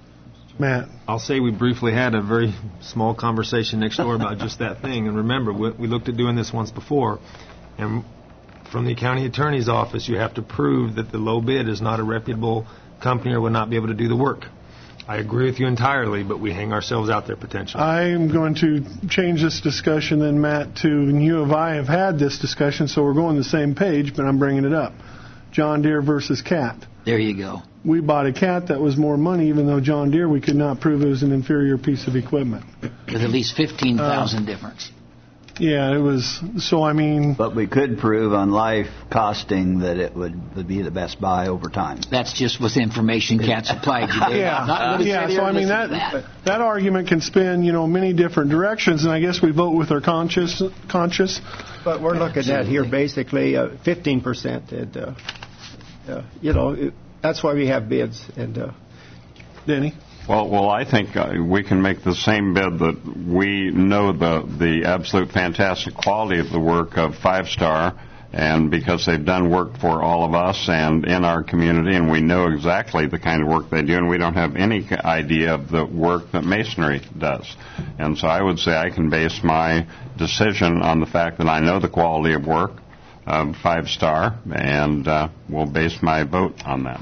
Matt. I'll say we briefly had a very small conversation next door about just that thing. And remember, we, we looked at doing this once before, and from the county attorney's office, you have to prove that the low bid is not a reputable company or will not be able to do the work. I agree with you entirely, but we hang ourselves out there potentially. I'm going to change this discussion then, Matt, to, and you and I have had this discussion, so we're going the same page, but I'm bringing it up. John Deere versus Cat. There you go. We bought a Cat that was more money, even though John Deere, we could not prove it was an inferior piece of equipment. There's at least fifteen thousand uh, difference. Yeah, it was, so I mean... But we could prove on life costing that it would, would be the best buy over time. That's just with information Cat supplied you. Dave. Yeah, Not yeah so I mean, that, that that argument can spin, you know, many different directions, and I guess we vote with our conscious. conscious. But we're looking Absolutely. at here basically uh, fifteen percent, and, uh, uh, you know, it, that's why we have bids. And uh, Denny? Well, well, I think uh, we can make the same bid that we know the the absolute fantastic quality of the work of Five Star, and because they've done work for all of us and in our community, and we know exactly the kind of work they do, and we don't have any idea of the work that Masonry does. And so I would say I can base my decision on the fact that I know the quality of work of Five Star, and uh, will base my vote on that.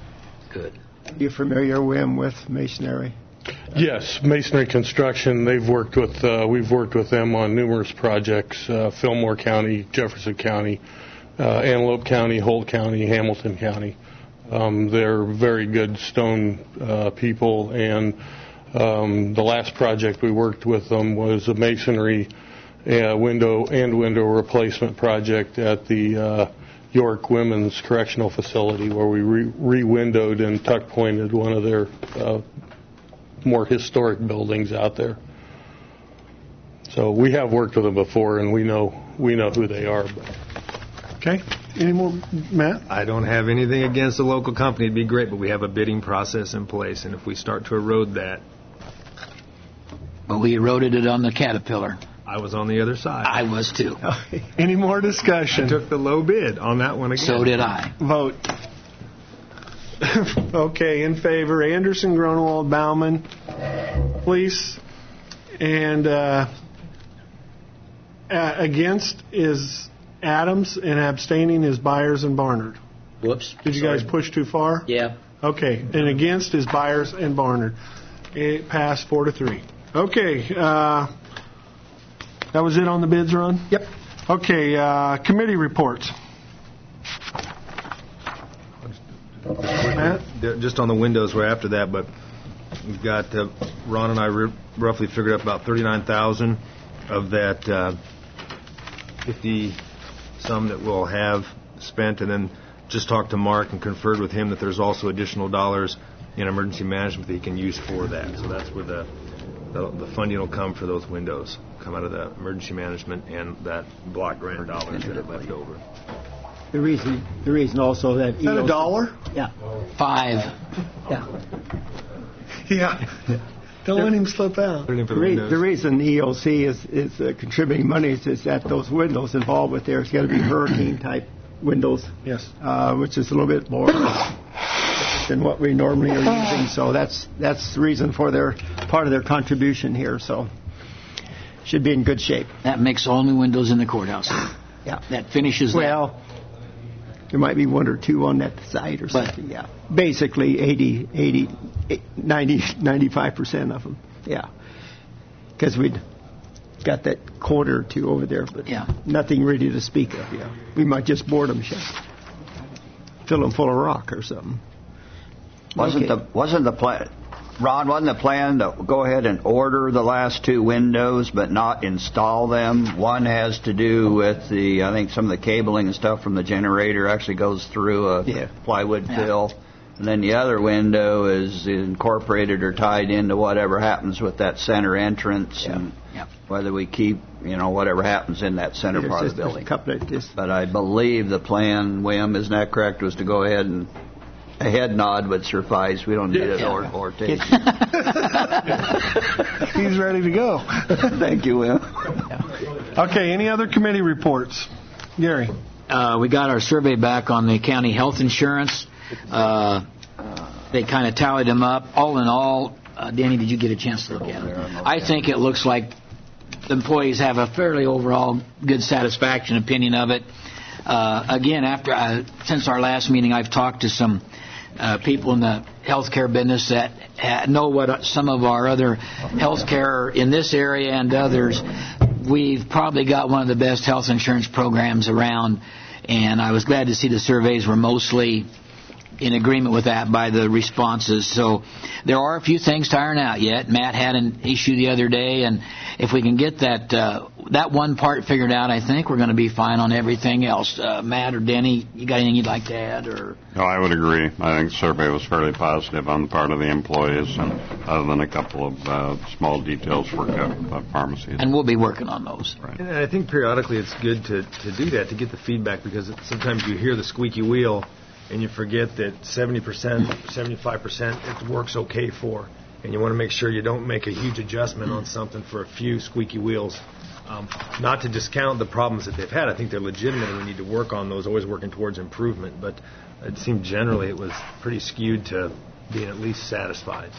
Good. Are you familiar, Wim, with Masonry? Yes, Masonry Construction. They've worked with. Uh, we've worked with them on numerous projects: uh, Fillmore County, Jefferson County, uh, Antelope County, Holt County, Hamilton County. Um, they're very good stone uh, people, and um, the last project we worked with them was a masonry uh, window and window replacement project at the Uh, York Women's Correctional Facility, where we re- re-windowed and tuck-pointed one of their uh, more historic buildings out there. So we have worked with them before, and we know we know who they are. But. Okay. Any more, Matt? I don't have anything against a local company. It'd be great, but we have a bidding process in place, and if we start to erode that... Well, we eroded it on the Caterpillar. I was on the other side. I was too. Any more discussion? I took the low bid on that one again. So did I. Vote. Okay, in favor, Anderson, Grunewald, Bauman, Police, and uh, uh, against is Adams, and abstaining is Byers and Barnard. Whoops. Did you Sorry. guys push too far? Yeah. Okay, and against is Byers and Barnard. It passed four to three. Okay, uh, that was it on the bids, Ron? Yep. Okay, uh, committee reports. Matt? Just on the windows, we're after that, but we've got, uh, Ron and I r- roughly figured up about thirty-nine thousand of that uh, fifty-some that we'll have spent, and then just talked to Mark and conferred with him that there's also additional dollars in emergency management that he can use for that. So that's where the, the, the funding will come for those windows, come out of the emergency management and that block grant dollars that are left over. The reason, the reason also that... Is that a dollar? Yeah. Five. Yeah. Yeah. Don't let him slip out. The, re- the reason E O C is, is uh, contributing monies is that those windows involved with there is going to be hurricane-type windows. Yes. Uh, which is a little bit more than what we normally are using. So that's that's the reason for their part of their contribution here. So should be in good shape. That makes all new windows in the courthouse. Yeah. That finishes well, that. There might be one or two on that side or something, but, yeah. Basically eighty, eighty, ninety, ninety-five percent of them, yeah. Because we'd got that quarter or two over there, but yeah. Nothing really to speak of, yeah. We might just board them shut. Fill them full of rock or something. Wasn't okay. the wasn't the plan, Ron? Wasn't the plan to go ahead and order the last two windows, but not install them? One has to do with the, I think some of the cabling and stuff from the generator actually goes through a yeah. plywood yeah. fill, and then the other window is incorporated or tied into whatever happens with that center entrance, yeah. and yeah. whether we keep, you know, whatever happens in that center there's part just, of the building. A couple of just but I believe the plan, Wim, isn't that correct, was to go ahead and a head nod would suffice. We don't need an Yeah. or- orientation. He's ready to go. Thank you, Will. Okay, any other committee reports? Gary? Uh, we got our survey back on the county health insurance. Uh, they kind of tallied them up. All in all, uh, Danny, did you get a chance to look at it? I think it looks like the employees have a fairly overall good satisfaction opinion of it. Uh, again, after uh, since our last meeting, I've talked to some Uh, people in the healthcare business that ha- know what some of our other healthcare in this area and others. We've probably got one of the best health insurance programs around, and I was glad to see the surveys were mostly in agreement with that by the responses. So there are a few things to iron out yet. Matt had an issue the other day, and if we can get that uh, that one part figured out, I think we're going to be fine on everything else. Uh, Matt or Denny, you got anything you'd like to add? Or no, I would agree. I think the survey was fairly positive on the part of the employees, and other than a couple of uh, small details for uh, pharmacies. And we'll be working on those. Right. And I think periodically it's good to, to do that, to get the feedback, because it, sometimes you hear the squeaky wheel and you forget that seventy percent, seventy-five percent it works okay for. And you want to make sure you don't make a huge adjustment on something for a few squeaky wheels. Um, not to discount the problems that they've had. I think they're legitimate and we need to work on those, always working towards improvement. But it seemed generally it was pretty skewed to being at least satisfied.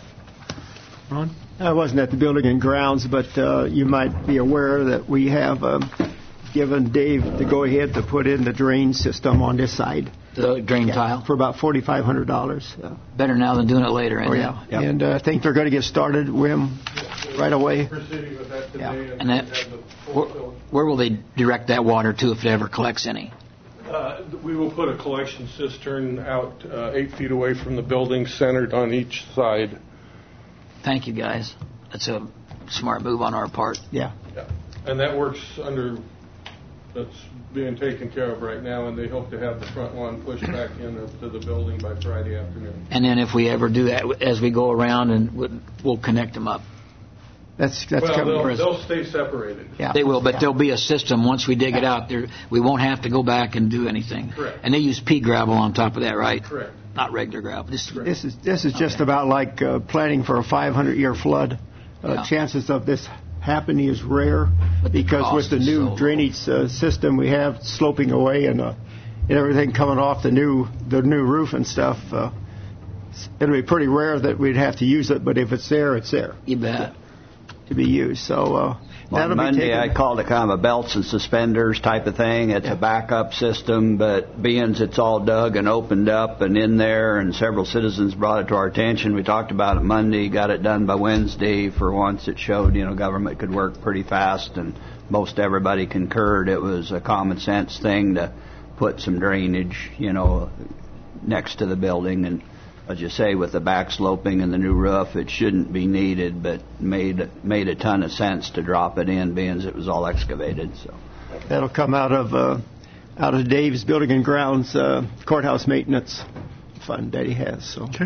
Ron? I wasn't at the building and grounds, but uh, you might be aware that we have um, given Dave the go-ahead to put in the drain system on this side. The drain yeah, tile? For about forty-five hundred dollars. Uh, Better now than doing it later, isn't oh, it? yeah. Yep. And uh, I think they're going to get started, Wim, right away. Proceeding with that today. Yeah. And, And that, have the full where, fill. where will they direct that water to if it ever collects any? Uh, we will put a collection cistern out uh, eight feet away from the building, centered on each side. Thank you, guys. That's a smart move on our part. Yeah. Yeah. And that works under, that's being taken care of right now, and they hope to have the front one pushed back into the building by Friday afternoon. And then if we ever do that, as we go around, and we'll connect them up. That's that's well, coming. they'll, they'll stay separated. Yeah. They will, but Yeah. there'll be a system once we dig it out. There, we won't have to go back and do anything. Correct. And they use pea gravel on top of that, right? Correct. Not regular gravel. This, This is this is just about like uh, planning for a five hundred year flood. Uh, Yeah. Chances of this happening is rare But the because cost with the is new so low. drainage uh, system we have sloping away and, uh, and everything coming off the new the new roof and stuff. Uh, it'll be pretty rare that we'd have to use it, but if it's there, it's there. You bet. To be used. So uh, that'll On Monday, be taken. I called it kind of a belts and suspenders type of thing. It's Yeah. a backup system, but being it's all dug and opened up and in there, and several citizens brought it to our attention. We talked about it Monday, got it done by Wednesday. For once, it showed, you know, government could work pretty fast, and most everybody concurred. It was a common sense thing to put some drainage, you know, next to the building. And as you say, with the back sloping and the new roof, it shouldn't be needed, but made made a ton of sense to drop it in, being as it was all excavated. So That'll come out of uh, out of Dave's Building and Grounds uh, courthouse maintenance fund that he has. So. Okay.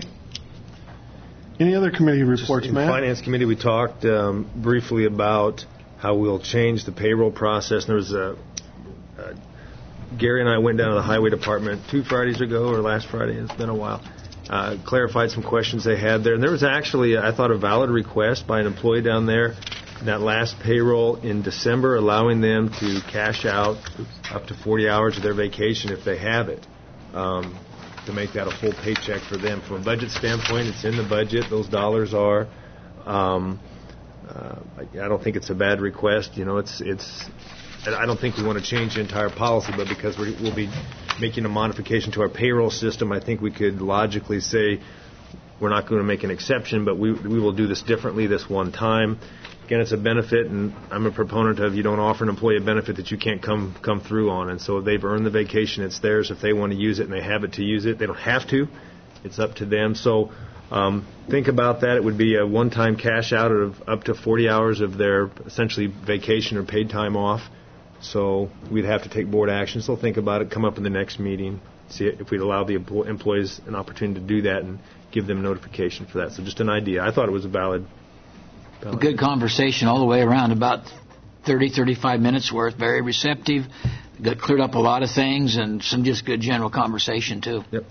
Any other committee reports, In Matt? Finance Committee, we talked um, briefly about how we'll change the payroll process. And there was a uh, Gary and I went down to the Highway Department two Fridays ago, or last Friday. It's been a while. Uh, clarified some questions they had there. And there was actually, I thought, a valid request by an employee down there in that last payroll in December, allowing them to cash out up to forty hours of their vacation if they have it, um, to make that a full paycheck for them. From a budget standpoint, it's in the budget. Those dollars are. Um, uh, I, I don't think it's a bad request. You know, it's it's. I don't think we want to change the entire policy, but because we, we'll be making a modification to our payroll system, I think we could logically say we're not going to make an exception, but we we will do this differently this one time. Again, it's a benefit, and I'm a proponent of you don't offer an employee a benefit that you can't come come through on. And so if they've earned the vacation, it's theirs. If they want to use it and they have it to use it, they don't have to. It's up to them. So um, think about that. It would be a one-time cash out of up to forty hours of their essentially vacation or paid time off. So we'd have to take board action. So think about it. Come up in the next meeting. See if we'd allow the empl- employees an opportunity to do that and give them notification for that. So just an idea. I thought it was a valid. A good conversation all the way around, about thirty, thirty-five minutes worth. Very receptive. Got cleared up a lot of things and some just good general conversation, too. Yep.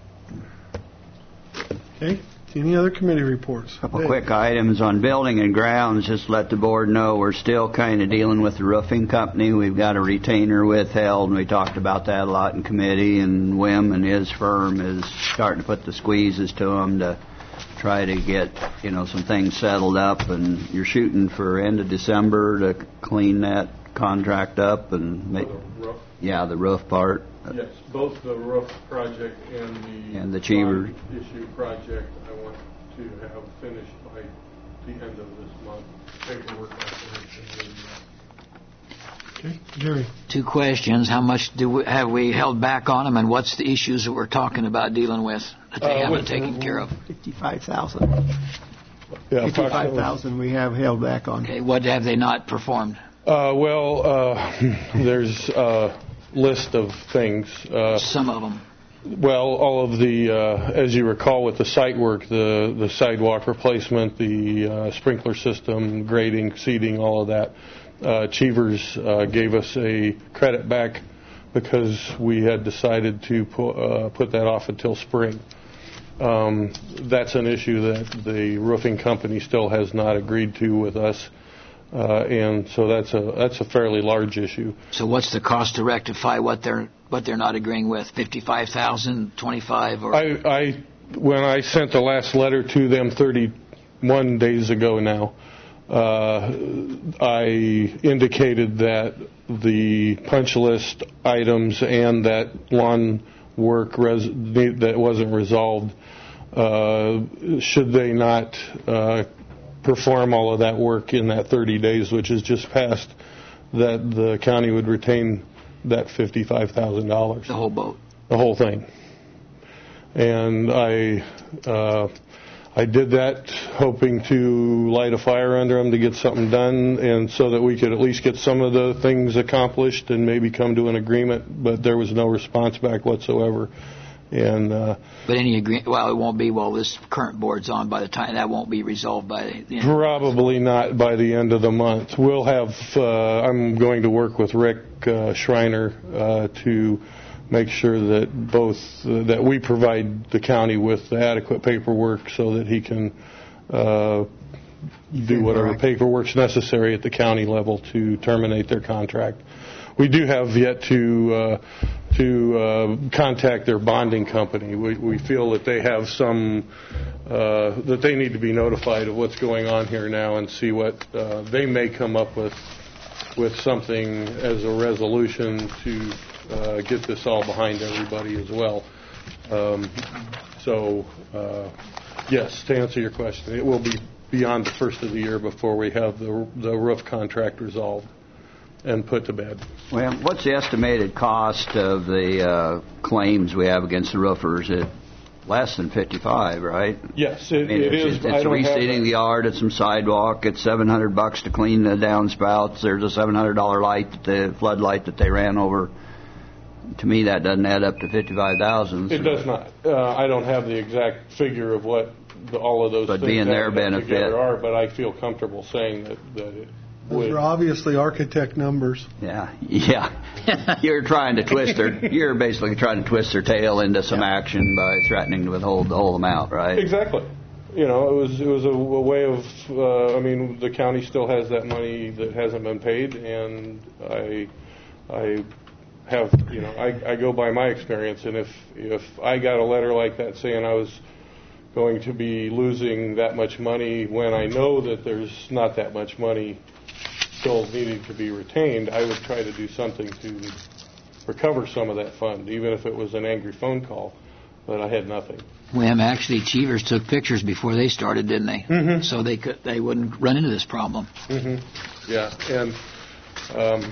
Okay. Any other committee reports? a couple Dave? quick items on building and grounds. Just to let the board know we're still kind of dealing with the roofing company. We've got a retainer withheld, and we talked about that a lot in committee. And Wim and his firm is starting to put the squeezes to them to try to get, you know, some things settled up. And you're shooting for end of December to clean that contract up and make, Roof. yeah, the roof part. Yes, both the roof project and the And the Cheever. bond issue project I want to have finished by the end of this month. Paperwork not finished in the Okay. Jerry. Two questions. How much do we, have we held back on them, and what's the issues that we're talking about dealing with that they Uh, haven't with- taken care of? Fifty-five thousand. Yeah, Fifty-five thousand we have held back on. Okay, what have they not performed? Uh, well, uh, there's a list of things. Uh, Some of them. Well, all of the, uh, as you recall with the site work, the, the sidewalk replacement, the uh, sprinkler system, grading, seeding, all of that, uh, Cheevers uh, gave us a credit back because we had decided to pu- uh, put that off until spring. Um, that's an issue that the roofing company still has not agreed to with us. Uh, and so that's a that's a fairly large issue. So what's the cost to rectify what they're what they're not agreeing with? Fifty-five thousand, twenty-five, or I, I when I sent the last letter to them thirty-one days ago now, uh, I indicated that the punch list items and that lawn work res- that wasn't resolved, uh, should they not uh, perform all of that work in that thirty days, which is just passed, that the county would retain that fifty-five thousand dollars. the whole boat? The whole thing. And I uh, I did that hoping to light a fire under them to get something done, and so that we could at least get some of the things accomplished and maybe come to an agreement, but there was no response back whatsoever. And uh, but any agreement? Well, it won't be while this current board's on. By the time that won't be resolved by the, the end. Probably not by the end of the month. We'll have. Uh, I'm going to work with Rick uh, Schreiner uh, to make sure that both uh, that we provide the county with the adequate paperwork so that he can uh, do whatever paperwork's necessary at the county level to terminate their contract. We do have yet to uh, to uh, contact their bonding company. We, we feel that they have some uh, that they need to be notified of what's going on here now and see what uh, they may come up with with something as a resolution to uh, get this all behind everybody as well. Um, so uh, yes, to answer your question, it will be beyond the first of the year before we have the the roof contract resolved and put to bed. Well, what's the estimated cost of the uh, claims we have against the roofers? It less than fifty-five, right? Yes, it, I mean, it it's, is. It's, I it's don't reseeding the yard, it's some sidewalk, it's seven hundred bucks to clean the downspouts. There's a seven hundred dollar light, that the floodlight that they ran over. To me, that doesn't add up to fifty-five thousand. It does not. Uh, I don't have the exact figure of what the, all of those but things being their benefit together are, but I feel comfortable saying that, that it Those are obviously architect numbers. Yeah, yeah. You're trying to twist their. You're basically trying to twist their tail into some action by threatening to withhold the whole amount, right? Exactly. You know, it was it was a, a way of. Uh, I mean, the county still has that money that hasn't been paid, and I, I have. You know, I, I go by my experience, and if if I got a letter like that saying I was going to be losing that much money when I know that there's not that much money still needing to be retained, I would try to do something to recover some of that fund, even if it was an angry phone call, but I had nothing. Well, actually, Cheevers took pictures before they started, didn't they? Mm-hmm. So they could they wouldn't run into this problem. Mm-hmm. Yeah, and um,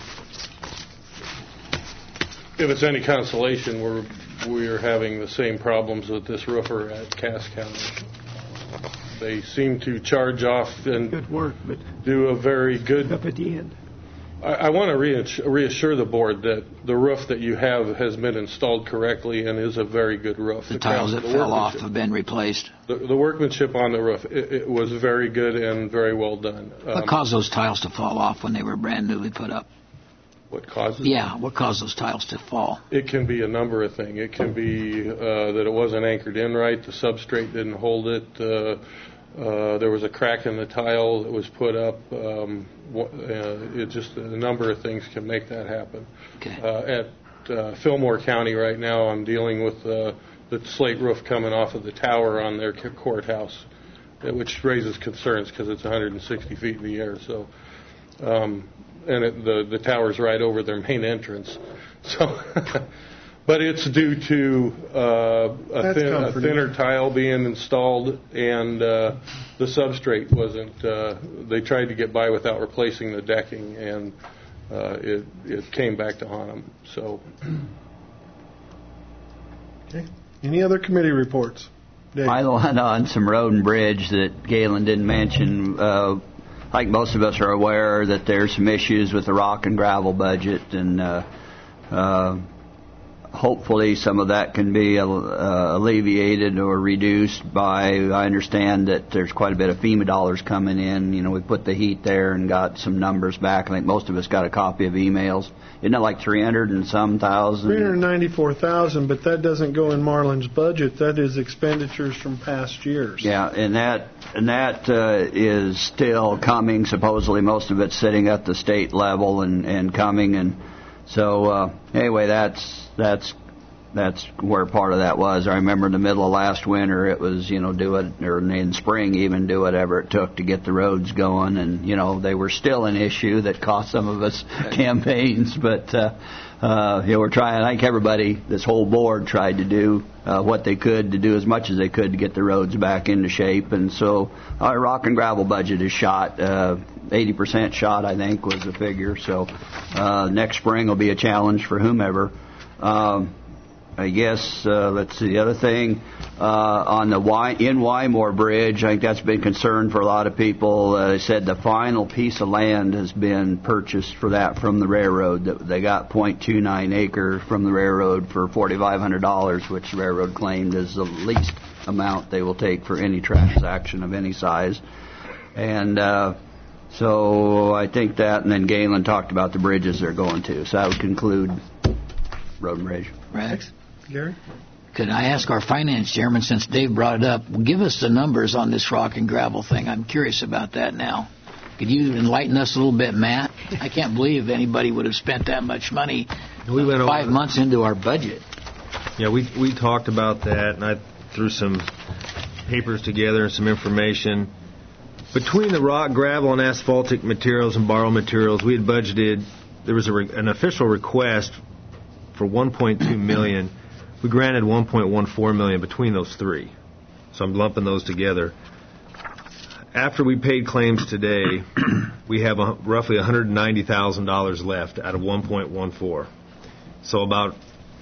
if it's any consolation, we're we're having the same problems with this roofer at Cass County. They seem to charge off and good work, but do a very good. Up at the end. I, I want to reassure, reassure the board that the roof that you have has been installed correctly and is a very good roof. The, the tiles that fell off have been replaced. The, the workmanship on the roof it, it was very good and very well done. What um, caused those tiles to fall off when they were brand newly put up? What causes? Yeah, what caused those tiles to fall? It can be a number of things. It can be uh, that it wasn't anchored in right, the substrate didn't hold it, uh, uh, there was a crack in the tile that was put up. Um, uh, it just a number of things can make that happen. Okay. Uh, at uh, Fillmore County right now, I'm dealing with uh, the slate roof coming off of the tower on their courthouse, which raises concerns because it's one hundred sixty feet in the air. So. Um, and it, the the tower's right over their main entrance, so. But it's due to uh, a, thin, a thinner tile being installed, and uh, the substrate wasn't. Uh, they tried to get by without replacing the decking, and uh, it it came back to haunt them. So. Okay. Any other committee reports? Dave? I want on some road and bridge that Galen didn't mention. Uh, Like most of us are aware that there's some issues with the rock and gravel budget, and uh, uh, hopefully some of that can be uh, alleviated or reduced by, I understand that there's quite a bit of FEMA dollars coming in. You know, we put the heat there and got some numbers back. I think most of us got a copy of emails. Isn't it like three hundred and some thousand? three hundred ninety-four thousand, but that doesn't go in Marlin's budget. That is expenditures from past years. Yeah, and that and that uh, is still coming. Supposedly, most of it's sitting at the state level and, and coming. And so, uh, anyway, that's that's that's where part of that was. I remember in the middle of last winter, it was, you know, do it, or in spring even, do whatever it took to get the roads going. And, you know, they were still an issue that cost some of us campaigns. But, uh, uh, you know, we're trying, I think everybody, this whole board tried to do uh, what they could to do as much as they could to get the roads back into shape. And so our rock and gravel budget is shot. Uh, eighty percent shot, I think, was the figure. So uh, next spring will be a challenge for whomever. Um, I guess, uh, let's see, the other thing, uh, on the y- in Wymore Bridge, I think that's been concern for a lot of people. Uh, they said the final piece of land has been purchased for that from the railroad. That they got point two nine acre from the railroad for forty-five hundred dollars, which the railroad claimed is the least amount they will take for any transaction of any size. And uh, so I think that, and then Galen talked about the bridges they're going to. So that would conclude Road and Bridge. Rex? Gary? Could I ask our finance chairman, since Dave brought it up, give us the numbers on this rock and gravel thing? I'm curious about that now. Could you enlighten us a little bit, Matt? I can't believe anybody would have spent that much money we went five over months into our budget. Yeah, we we talked about that, and I threw some papers together and some information. Between the rock, gravel, and asphaltic materials and borrow materials, we had budgeted, there was a re, an official request for one point two million dollars. We granted one point one four million dollars between those three. So I'm lumping those together. After we paid claims today, we have a, roughly one hundred ninety thousand dollars left out of one point one four. So about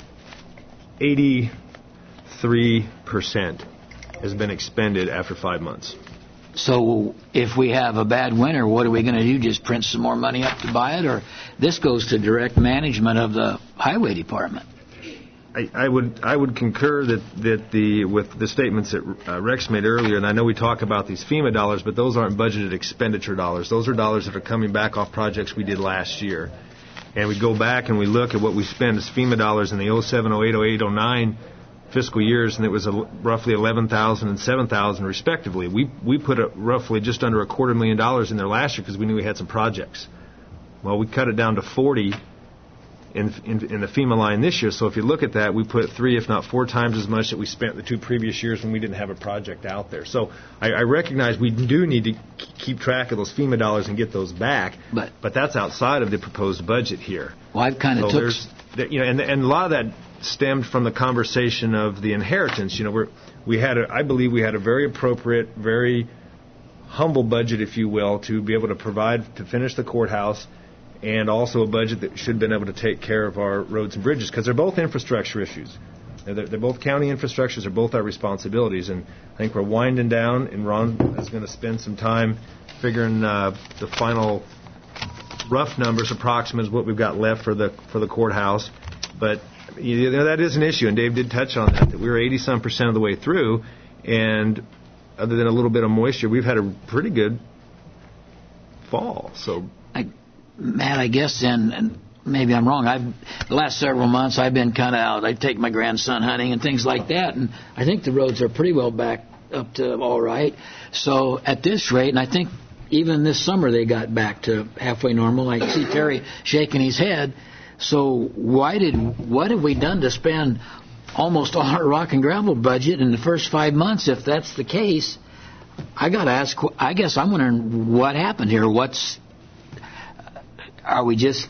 eighty-three percent has been expended after five months. So if we have a bad winter, what are we going to do? Just print some more money up to buy it? Or this goes to direct management of the highway department? I, I would I would concur that, that the with the statements that uh, Rex made earlier, and I know we talk about these FEMA dollars, but those aren't budgeted expenditure dollars. Those are dollars that are coming back off projects we did last year. And we go back and we look at what we spend as FEMA dollars in the oh seven, oh eight, oh eight, oh nine fiscal years, and it was a, roughly eleven thousand and seven thousand respectively. We we put a, roughly just under a quarter million dollars in there last year because we knew we had some projects. Well, we cut it down to forty in, in in the FEMA line this year. So if you look at that, we put three, if not four times as much that we spent the two previous years when we didn't have a project out there. So I, I recognize we do need to keep track of those FEMA dollars and get those back, but, but that's outside of the proposed budget here. Well, I've kind of so took... There, you know, and, and a lot of that stemmed from the conversation of the inheritance. You know, we're, we had, a, I believe we had a very appropriate, very humble budget, if you will, to be able to provide, to finish the courthouse, and also a budget that should have been able to take care of our roads and bridges, because they're both infrastructure issues. They're, they're both county infrastructures. They're both our responsibilities, and I think we're winding down, and Ron is going to spend some time figuring uh, the final rough numbers, approximate, what we've got left for the for the courthouse. But you know, that is an issue, and Dave did touch on that, that we were eighty-some percent of the way through, and other than a little bit of moisture, we've had a pretty good fall. So, I, Matt, I guess, and, and maybe I'm wrong, I've the last several months I've been kind of out. I take my grandson hunting and things like that, and I think the roads are pretty well back up to all right. So at this rate, and I think even this summer they got back to halfway normal. I see Terry shaking his head. So why did what have we done to spend almost all our rock and gravel budget in the first five months? If that's the case, I got to ask. I guess I'm wondering what happened here. What's are we just?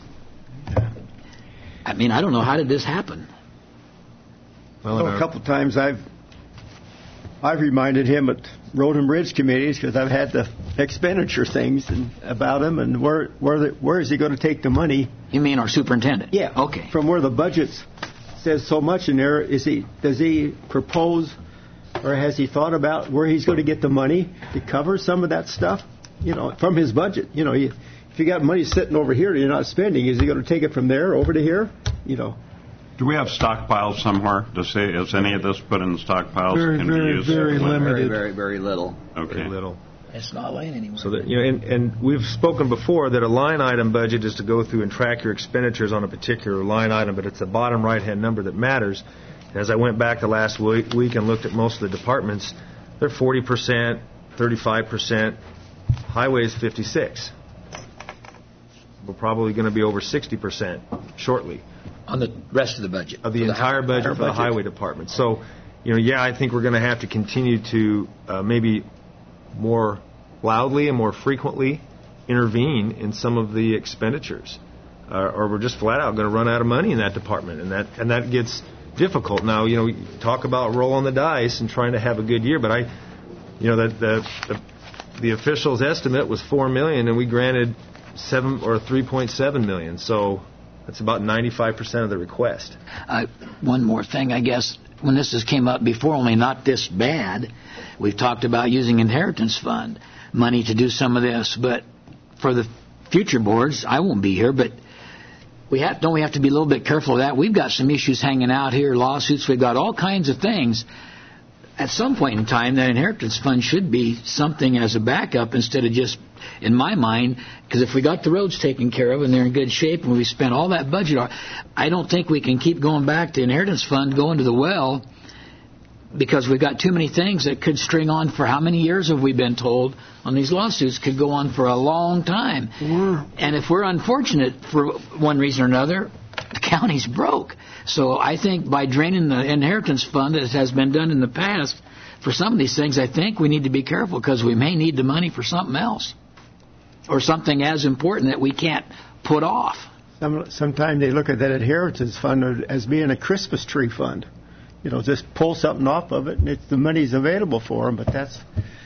I mean, I don't know. How did this happen? Well, well a couple of times I've I've reminded him at Road and Bridge committees because I've had the expenditure things and, about him and where where the, where is he going to take the money? You mean our superintendent? Yeah. Okay. From where the budget says so much in there, is he does he propose or has he thought about where he's going to get the money to cover some of that stuff? You know, from his budget. You know, he, if you got money sitting over here and you're not spending, is he going to take it from there over to here? You know. Do we have stockpiles somewhere? Does, say, is any of this put in the stockpiles? Very, Can very, use very limited. Very, very, very little. Okay. Very little. It's not laying anywhere. So that, you know, and, and we've spoken before that a line item budget is to go through and track your expenditures on a particular line item, but it's the bottom right-hand number that matters. And as I went back the last week, week and looked at most of the departments, they're forty percent, thirty-five percent. Highways, fifty-six. We're probably going to be over sixty percent shortly. On the rest of the budget. Of the for entire the budget entire for the budget. highway department. So, you know, yeah, I think we're going to have to continue to uh, maybe more loudly and more frequently intervene in some of the expenditures, uh, or we're just flat out going to run out of money in that department, and that and that gets difficult. Now, you know, we talk about rolling the dice and trying to have a good year, but I, you know, the the the, the official's estimate was four million, and we granted seven or three point seven million. So, That's about ninety-five percent of the request. Uh, one more thing, I guess. When this has came up before, only not this bad, we've talked about using inheritance fund money to do some of this. But for the future boards, I won't be here, but we have, don't we have to be a little bit careful of that? We've got some issues hanging out here, lawsuits. We've got all kinds of things. At some point in time, that inheritance fund should be something as a backup instead of just, in my mind, because if we got the roads taken care of and they're in good shape and we spent all that budget, I don't think we can keep going back to inheritance fund, going to the well, because we've got too many things that could string on for how many years have we been told on these lawsuits could go on for a long time. Mm. And if we're unfortunate for one reason or another, the county's broke. So I think by draining the inheritance fund, as has been done in the past, for some of these things, I think we need to be careful because we may need the money for something else or something as important that we can't put off. Some, sometimes they look at that inheritance fund as being a Christmas tree fund. You know, just pull something off of it, and it's, the money's available for them. But that's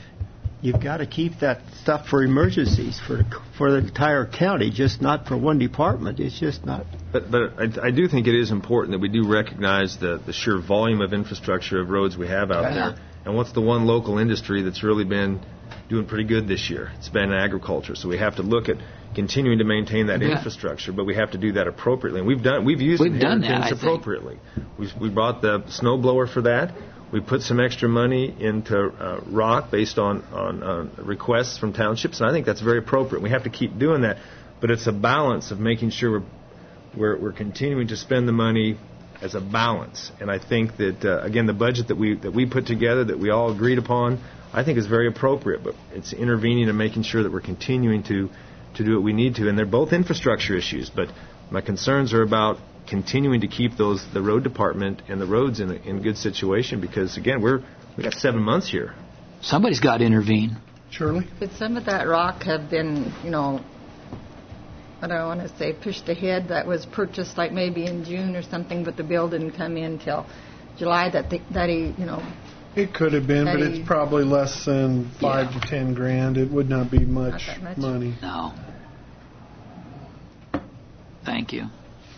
you've got to keep that stuff for emergencies for the, for the entire county, just not for one department. It's just not. But but I, I do think it is important that we do recognize the, the sheer volume of infrastructure of roads we have out yeah. there, and what's the one local industry that's really been doing pretty good this year? It's been agriculture. So we have to look at continuing to maintain that yeah. infrastructure, but we have to do that appropriately. And we've done we've used we've done that appropriately. We we brought the snow blower for that. We put some extra money into uh, rock based on on uh, requests from townships, and I think that's very appropriate. We have to keep doing that, but it's a balance of making sure we're we're, we're continuing to spend the money as a balance. And I think that uh, again, the budget that we that we put together, that we all agreed upon, I think is very appropriate. But it's intervening and making sure that we're continuing to. to do what we need to, and they're both infrastructure issues, but my concerns are about continuing to keep those the road department and the roads in a, in good situation because again we're we got seven months here. Somebody's got to intervene. Shirley? Could some of that rock have been, you know, I don't want to say pushed ahead, that was purchased like maybe in June or something, but the bill didn't come in till July, that the, that he, you know. It could have been, but it's probably less than five yeah. to ten grand. It would not be much, not much money. No. Thank you.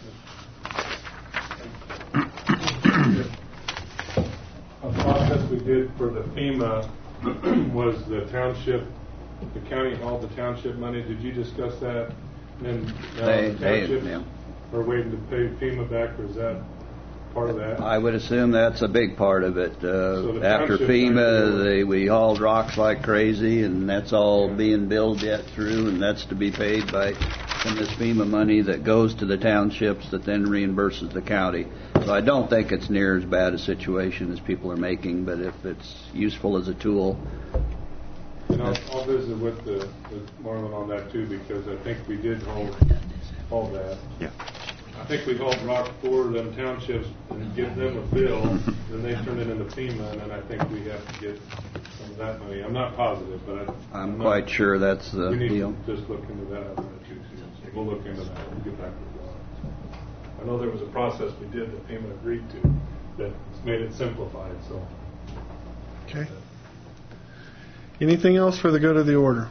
A process we did for the FEMA was the township, the county held the township money. Did you discuss that? And uh, they, the townships they, yeah. are waiting to pay FEMA back, or is that part of that? I would assume that's a big part of it. Uh, so after FEMA, they, we hauled rocks like crazy, and that's all yeah. being billed yet through, and that's to be paid by some of this FEMA money that goes to the townships that then reimburses the county. So I don't think it's near as bad a situation as people are making, but if it's useful as a tool. And I'll, I'll visit with, the, with Marlon on that too, because I think we did hold, hold that. Yeah. I think we hold rock for them townships and give them a bill, then they turn it into FEMA, and then I think we have to get some of that money. I'm not positive, but I, I'm, I'm quite not, sure that's the we need deal. To just look into that. So we'll look into that. We'll get back to that. I know there was a process we did that FEMA agreed to that made it simplified. So. Okay. Anything else for the good of the order?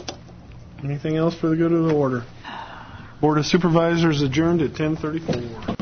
Anything else for the good of the order? Board of Supervisors adjourned at ten thirty-four.